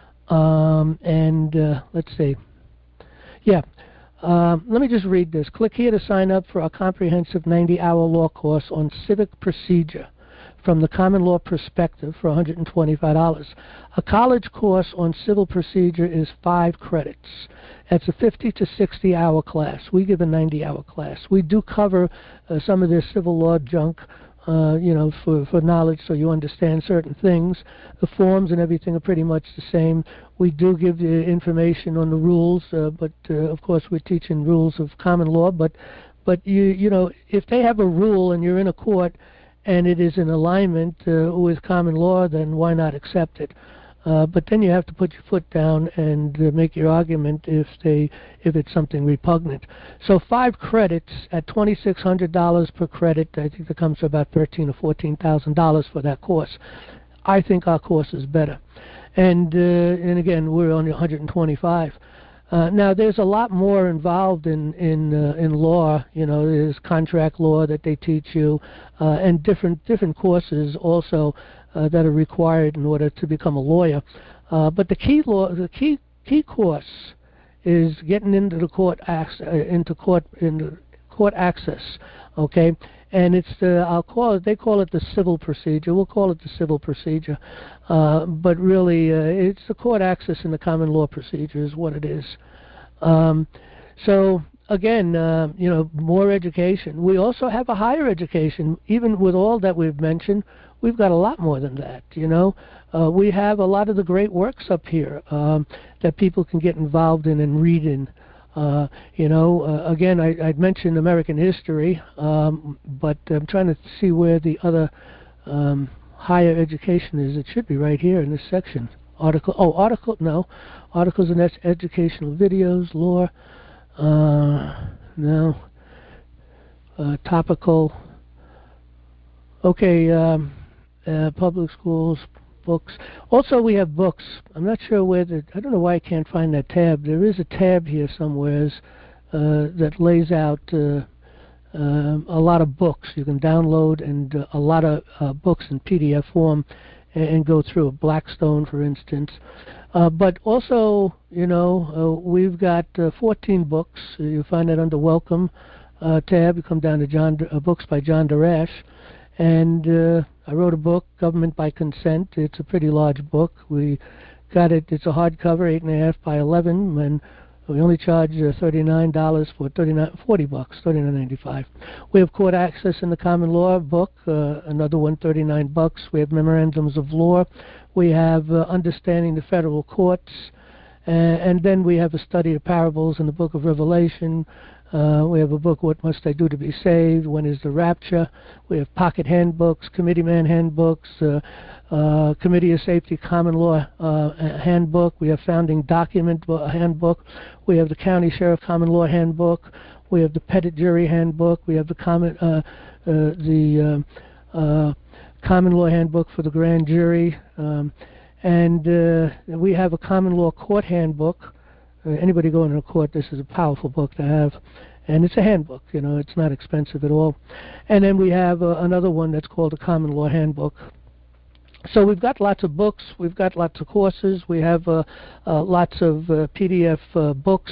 Let's see. Yeah. Let me just read this. Click here to sign up for a comprehensive 90-hour law course on civic procedure from the common law perspective for $125. A college course on civil procedure is 5 credits. That's a 50 to 60-hour class. We give a 90-hour class. We do cover some of this civil law junk, for knowledge, so you understand certain things. The forms and everything are pretty much the same. We do give you information on the rules, but of course we're teaching rules of common law. But if they have a rule and you're in a court and it is in alignment with common law, then why not accept it? But then you have to put your foot down and make your argument if it's something repugnant. So 5 credits at $2,600 per credit, I think that comes to about $13,000 or $14,000 for that course. I think our course is better. And again, we're only 125. Now, there's a lot more involved in law. You know, there's contract law that they teach you, and different courses also that are required in order to become a lawyer. But the key course is getting into the court access. Okay, and it's they call it the civil procedure. We'll call it the civil procedure, but really it's the court access in the common law procedure is what it is. So again, you know, more education. We also have a higher education. Even with all that we've mentioned, we've got a lot more than that. You know, we have a lot of the great works up here that people can get involved in and read in. You know, again, I'd mentioned American history, but I'm trying to see where the other higher education is. It should be right here in this section. Articles and educational videos, law, no, topical, okay, public schools, books. Also, we have books. I'm not sure where I don't know why I can't find that tab. There is a tab here somewhere that lays out a lot of books. You can download and a lot of books in PDF form and go through. Blackstone, for instance. But also, you know, we've got 14 books. You find that under Welcome tab. You come down to books by John Darash. And I wrote a book, Government by Consent. It's a pretty large book. We got it. It's a hardcover, 8.5 by 11, and we only charge $39 for $40, $39.95. We have Court Access in the Common Law book, another one, $39. We have Memorandums of Law. We have Understanding the Federal Courts, and then we have a study of parables in the Book of Revelation. We have a book, What Must I Do to Be Saved? When is the Rapture? We have pocket handbooks, committeeman handbooks, Committee of Safety Common Law handbook. We have Founding Document handbook. We have the County Sheriff Common Law handbook. We have the Petit Jury handbook. We have the Common Law handbook for the Grand Jury. And we have a Common Law Court handbook. Anybody going to court, this is a powerful book to have. And it's a handbook, you know, it's not expensive at all. And then we have another one that's called a Common Law Handbook. So we've got lots of books, we've got lots of courses, we have lots of PDF books,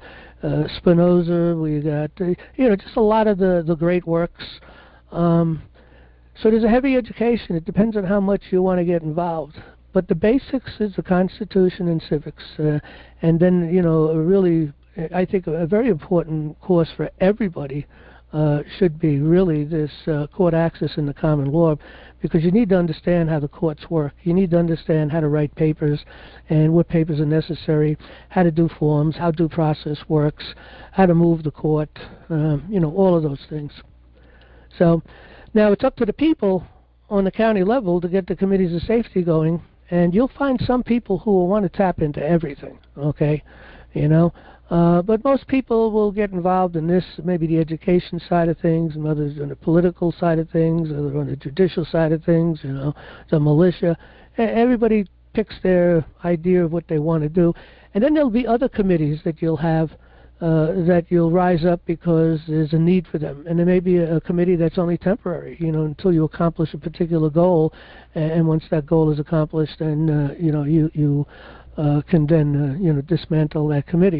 Spinoza, we got, you know, just a lot of the great works. So there's a heavy education. It depends on how much you want to get involved. But the basics is the Constitution and civics. And then, you know, really, I think a very important course for everybody should be really this court access in the common law, because you need to understand how the courts work. You need to understand how to write papers and what papers are necessary, how to do forms, how due process works, how to move the court, you know, all of those things. So now it's up to the people on the county level to get the committees of safety going. And you'll find some people who will want to tap into everything, okay, you know. But most people will get involved in this, maybe the education side of things, and others on the political side of things, others on the judicial side of things, you know, the militia. Everybody picks their idea of what they want to do. And then there'll be other committees that you'll have that you'll rise up because there's a need for them. And there may be a committee that's only temporary, you know, until you accomplish a particular goal. And once that goal is accomplished, then, you know, you can then, you know, dismantle that committee,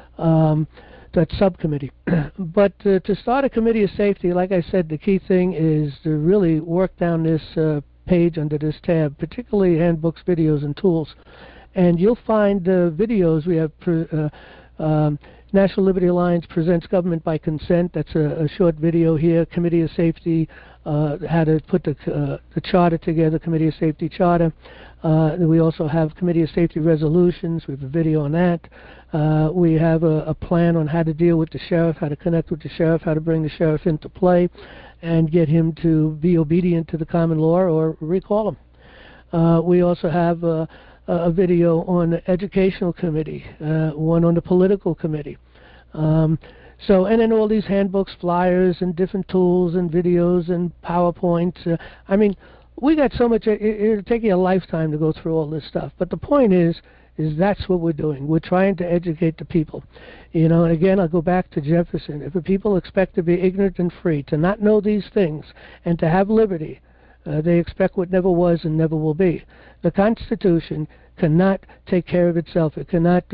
that subcommittee. But to start a committee of safety, like I said, the key thing is to really work down this page under this tab, particularly handbooks, videos, and tools. And you'll find videos. We have National Liberty Alliance presents Government by Consent. That's a short video here. Committee of Safety, how to put the charter together, Committee of Safety charter. We also have Committee of Safety resolutions. We have a video on that. We have a plan on how to deal with the sheriff, how to connect with the sheriff, how to bring the sheriff into play and get him to be obedient to the common law or recall him. We also have a video on the educational committee, one on the political committee. And then all these handbooks, flyers, and different tools and videos and PowerPoints. I mean, we got so much. It'll take you a lifetime to go through all this stuff. But the point is that's what we're doing. We're trying to educate the people. You know, and again, I'll go back to Jefferson. If the people expect to be ignorant and free, to not know these things, and to have liberty, they expect what never was and never will be. The Constitution cannot take care of itself. It cannot,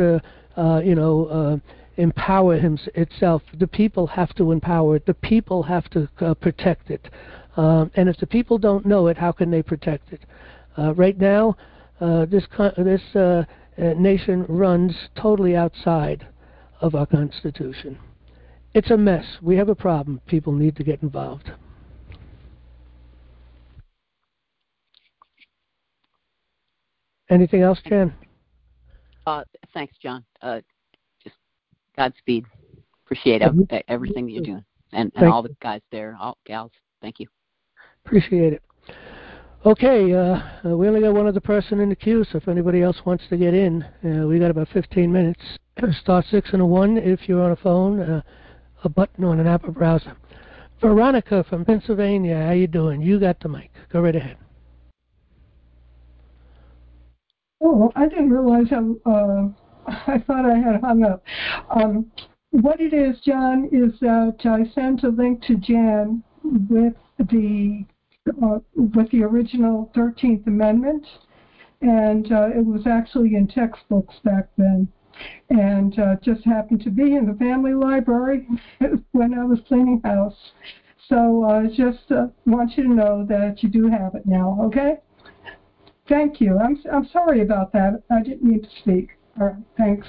empower itself. The people have to empower it. The people have to protect it. And if the people don't know it, how can they protect it? Right now, this nation runs totally outside of our Constitution. It's a mess. We have a problem. People need to get involved. Anything else, Jan? Thanks, John. Just Godspeed. Appreciate everything that you're doing. And all the guys there, all gals, thank you. Appreciate it. Okay, we only got one other person in the queue, so if anybody else wants to get in, we got about 15 minutes. Star 6 and a 1 if you're on a phone, a button on an Apple browser. Veronica from Pennsylvania, how you doing? You got the mic. Go right ahead. Oh, I didn't realize I thought I had hung up. What it is, John, is that I sent a link to Jan with the original 13th Amendment, and it was actually in textbooks back then, and just happened to be in the family library when I was cleaning house. So just want you to know that you do have it now, okay? Thank you. I'm sorry about that. I didn't mean to speak. All right, thanks.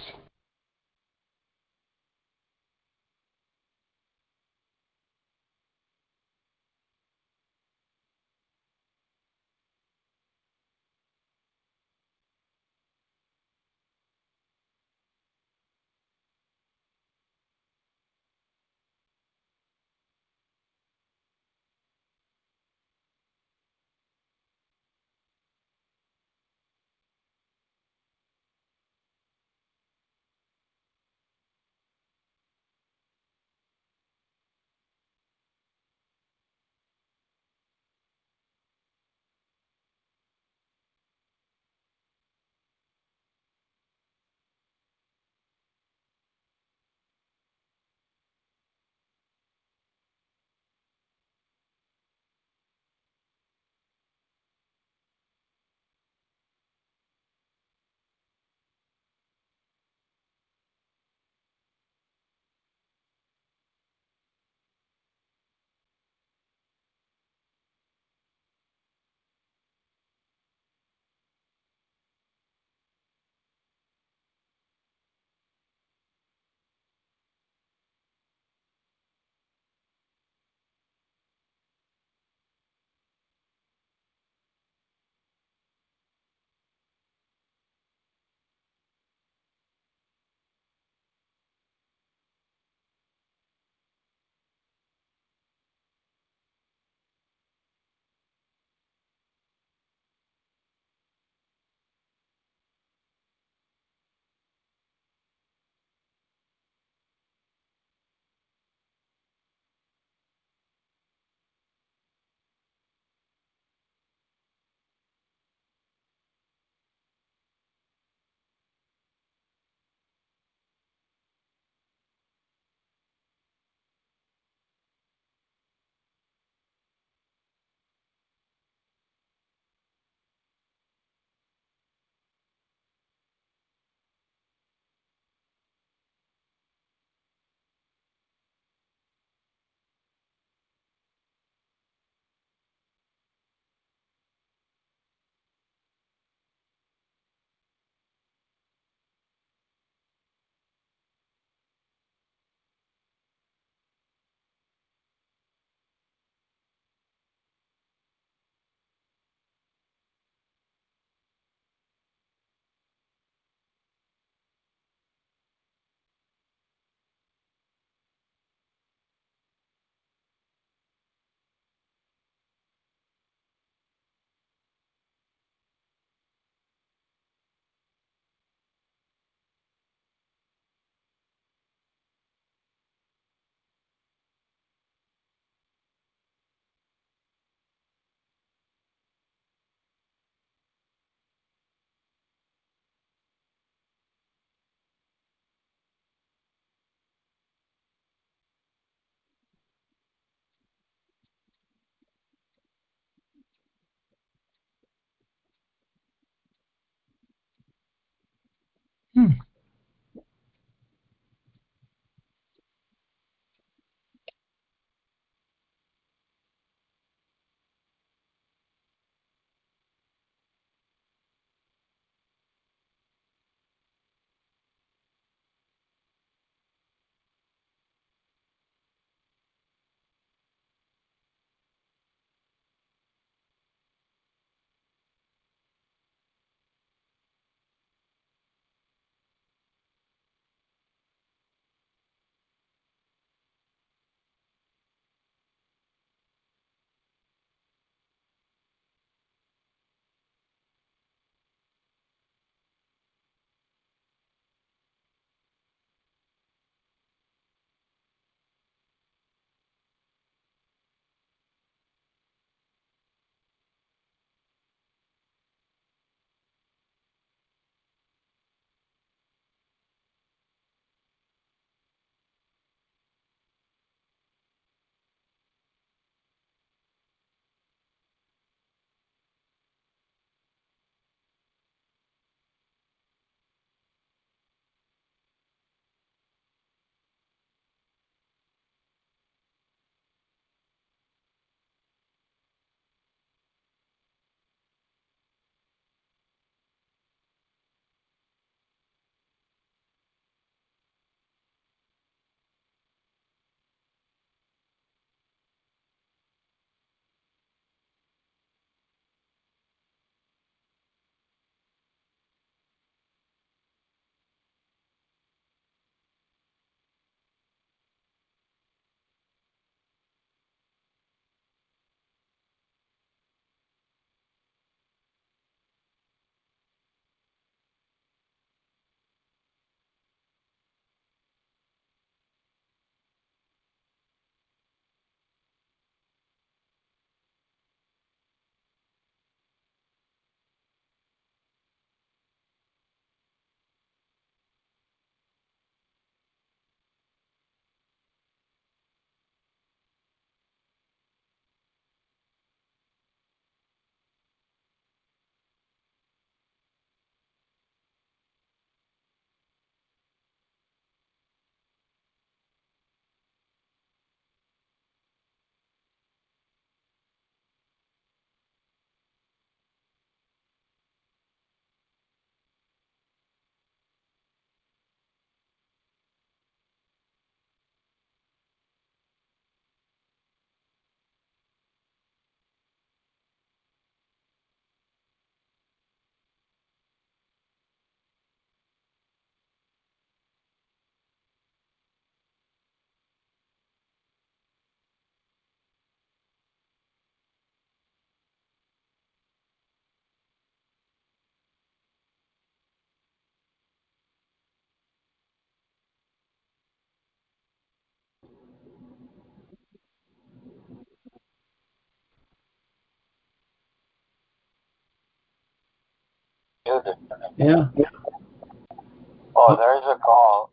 Yeah. Oh, there's a call.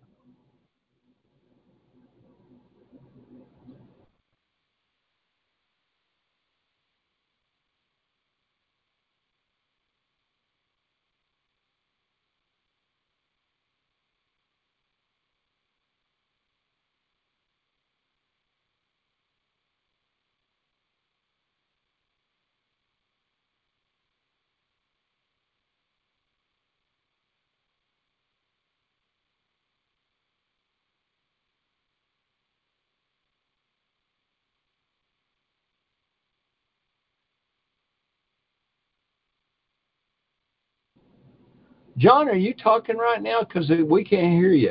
John, are you talking right now? Because we can't hear you.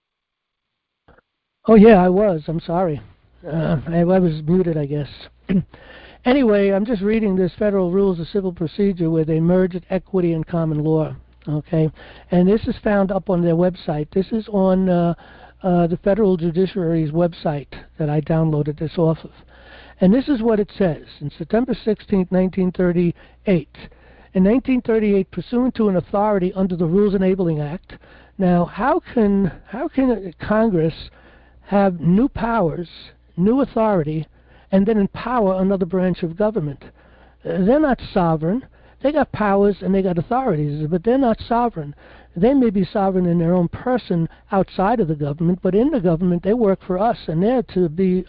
Oh, yeah, I was. I'm sorry. I was muted, I guess. Anyway, I'm just reading this Federal Rules of Civil Procedure where they merged equity and common law. Okay, and this is found up on their website. This is on the Federal Judiciary's website that I downloaded this off of. And this is what it says. In September 16, 1938, in 1938, pursuant to an authority under the Rules Enabling Act. Now, how can Congress have new powers, new authority, and then empower another branch of government? They're not sovereign. They got powers and they got authorities, but they're not sovereign. They may be sovereign in their own person outside of the government, but in the government they work for us, and they're to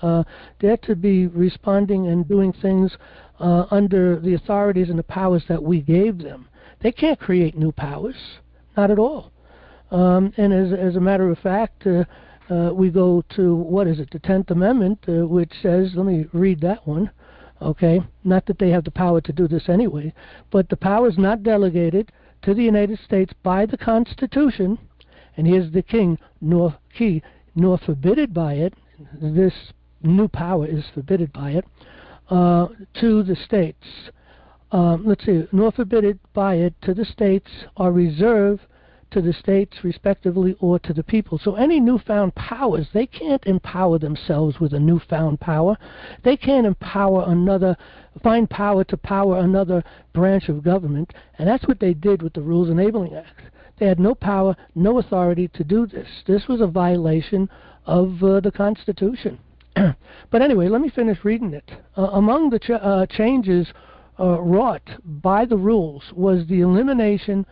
be responding and doing things under the authorities and the powers that we gave them. They can't create new powers, not at all. And as a matter of fact, we go to, what is it, the 10th Amendment, which says, let me read that one, okay, not that they have the power to do this anyway, but the power is not delegated to the United States by the Constitution, and here's the king, nor forbidden by it, this new power is forbidden by it, to the states. Let's see, nor forbidden by it to the states or reserved to the states respectively or to the people. So any newfound powers, they can't empower themselves with a newfound power. They can't find power to power another branch of government, and that's what they did with the Rules Enabling Act. They had no power, no authority to do this. This was a violation of the Constitution. But anyway, let me finish reading it. Among the changes wrought by the rules was the elimination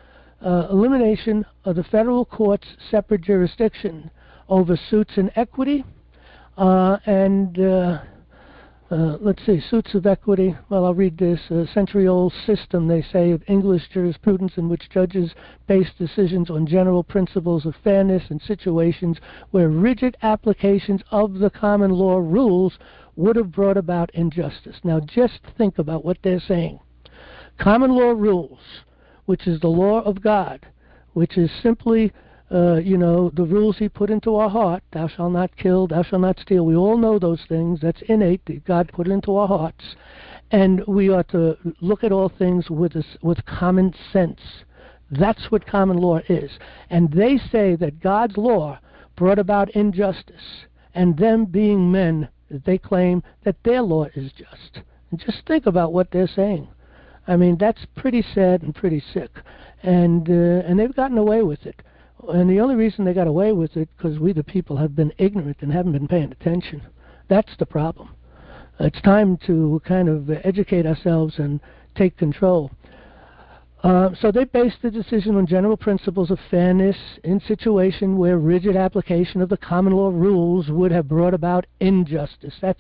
of the federal court's separate jurisdiction over suits in equity let's see, suits of equity. Well, I'll read this. A century-old system, they say, of English jurisprudence in which judges base decisions on general principles of fairness in situations where rigid applications of the common law rules would have brought about injustice. Now, just think about what they're saying. Common law rules, which is the law of God, which is simply, the rules he put into our heart. Thou shalt not kill, thou shalt not steal. We all know those things. That's innate. That God put it into our hearts. And we ought to look at all things with common sense. That's what common law is. And they say that God's law brought about injustice. And them being men, they claim that their law is just. And just think about what they're saying. I mean, that's pretty sad and pretty sick. And they've gotten away with it. And the only reason they got away with it because we the people have been ignorant and haven't been paying attention. That's the problem. It's time to kind of educate ourselves and take control. So they based the decision on general principles of fairness in situation where rigid application of the common law rules would have brought about injustice. That's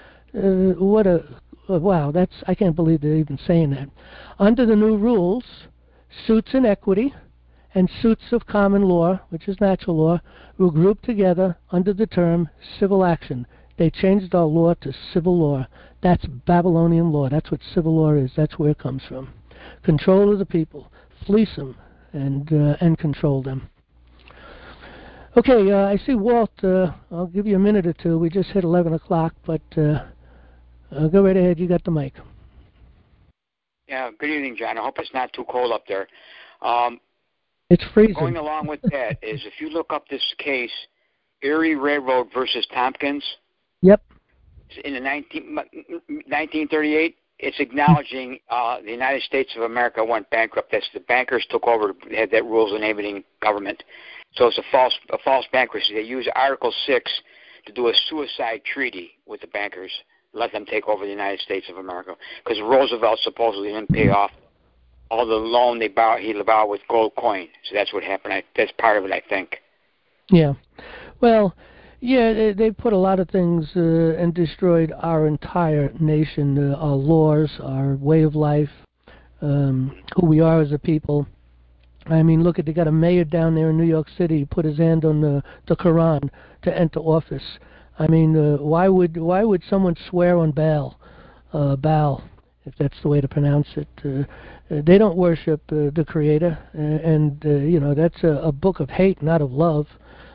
wow, I can't believe they're even saying that. Under the new rules, suits in equity and suits of common law, which is natural law, were grouped together under the term civil action. They changed our law to civil law. That's Babylonian law. That's what civil law is. That's where it comes from. Control of the people. Fleece them and control them. Okay, I see Walt. I'll give you a minute or two. We just hit 11 o'clock, but go right ahead. You got the mic. Yeah, good evening, John. I hope it's not too cold up there. It's freezing. Going along with that is if you look up this case, Erie Railroad versus Tompkins. Yep. In the 1938, it's acknowledging the United States of America went bankrupt. That's the bankers took over, had that rules enabling government. So it's a false bankruptcy. They use Article 6 to do a suicide treaty with the bankers, let them take over the United States of America. Because Roosevelt supposedly didn't pay off all the loan he borrowed with gold coin. So that's what happened. That's part of it, I think. Yeah. Well, yeah, they put a lot of things and destroyed our entire nation, our laws, our way of life, who we are as a people. I mean, look, they got a mayor down there in New York City who put his hand on the Quran to enter office. I mean, why would someone swear on Baal, if that's the way to pronounce it? They don't worship the Creator, and you know, that's a book of hate, not of love.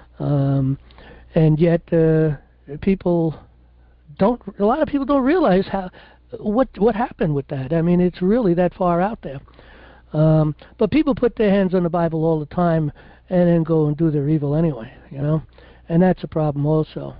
And yet, people don't. A lot of people don't realize what happened with that. I mean, it's really that far out there. But people put their hands on the Bible all the time and then go and do their evil anyway, you know, and that's a problem also.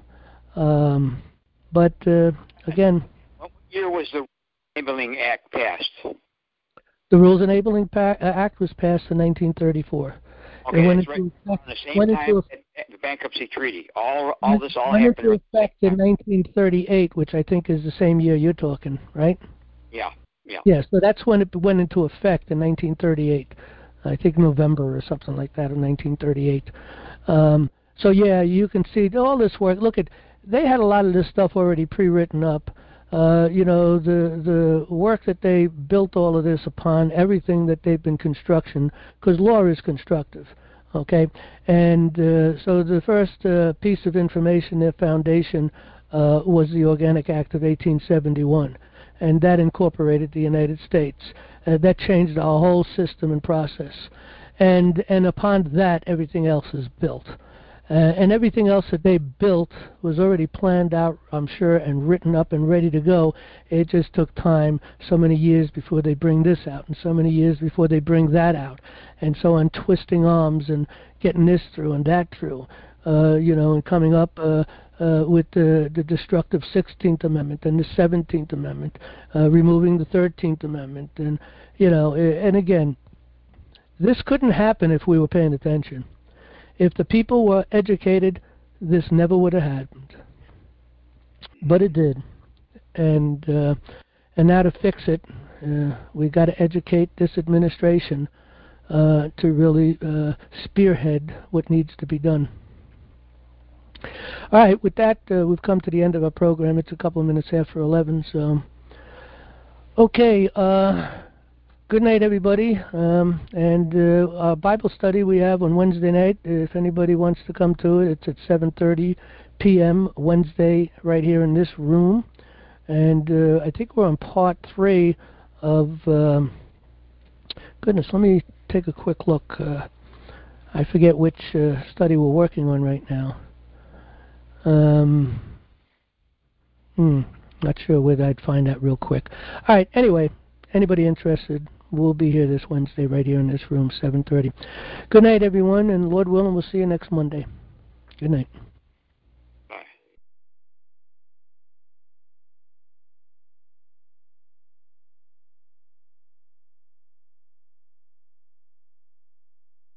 But again, what year was the Enabling Act passed? The Rules Enabling Act was passed in 1934. Okay, went that's into right. effect, On the same time the bankruptcy treaty. All this went happened. into effect in 1938, which I think is the same year you're talking, right? Yeah. Yeah. Yeah, so that's when it went into effect in 1938. I think November or something like that in 1938. So yeah, you can see all this work. Look they had a lot of this stuff already pre-written up. You know, the work that they built all of this upon, everything that they've been construction, because law is constructive, okay? And so the first piece of information, their foundation, was the Organic Act of 1871, and that incorporated the United States. That changed our whole system and process. And upon that, everything else is built. And everything else that they built was already planned out, I'm sure, and written up and ready to go. It just took time, so many years before they bring this out, and so many years before they bring that out, and so on, twisting arms and getting this through and that through, you know, and coming up with the destructive 16th Amendment and the 17th Amendment, removing the 13th Amendment, and, you know, and again, this couldn't happen if we were paying attention. If the people were educated, this never would have happened. But it did. And now to fix it, we've got to educate this administration to really spearhead what needs to be done. All right, with that, we've come to the end of our program. It's a couple of minutes after 11, so... Okay, good night, everybody. And our Bible study we have on Wednesday night. If anybody wants to come to it, it's at 7:30 p.m. Wednesday, right here in this room. And I think we're on part 3 of... goodness, let me take a quick look. I forget which study we're working on right now. Not sure whether I'd find that real quick. All right, anyway, anybody interested, we'll be here this Wednesday right here in this room, 7:30. Good night, everyone, and Lord willing, we'll see you next Monday. Good night.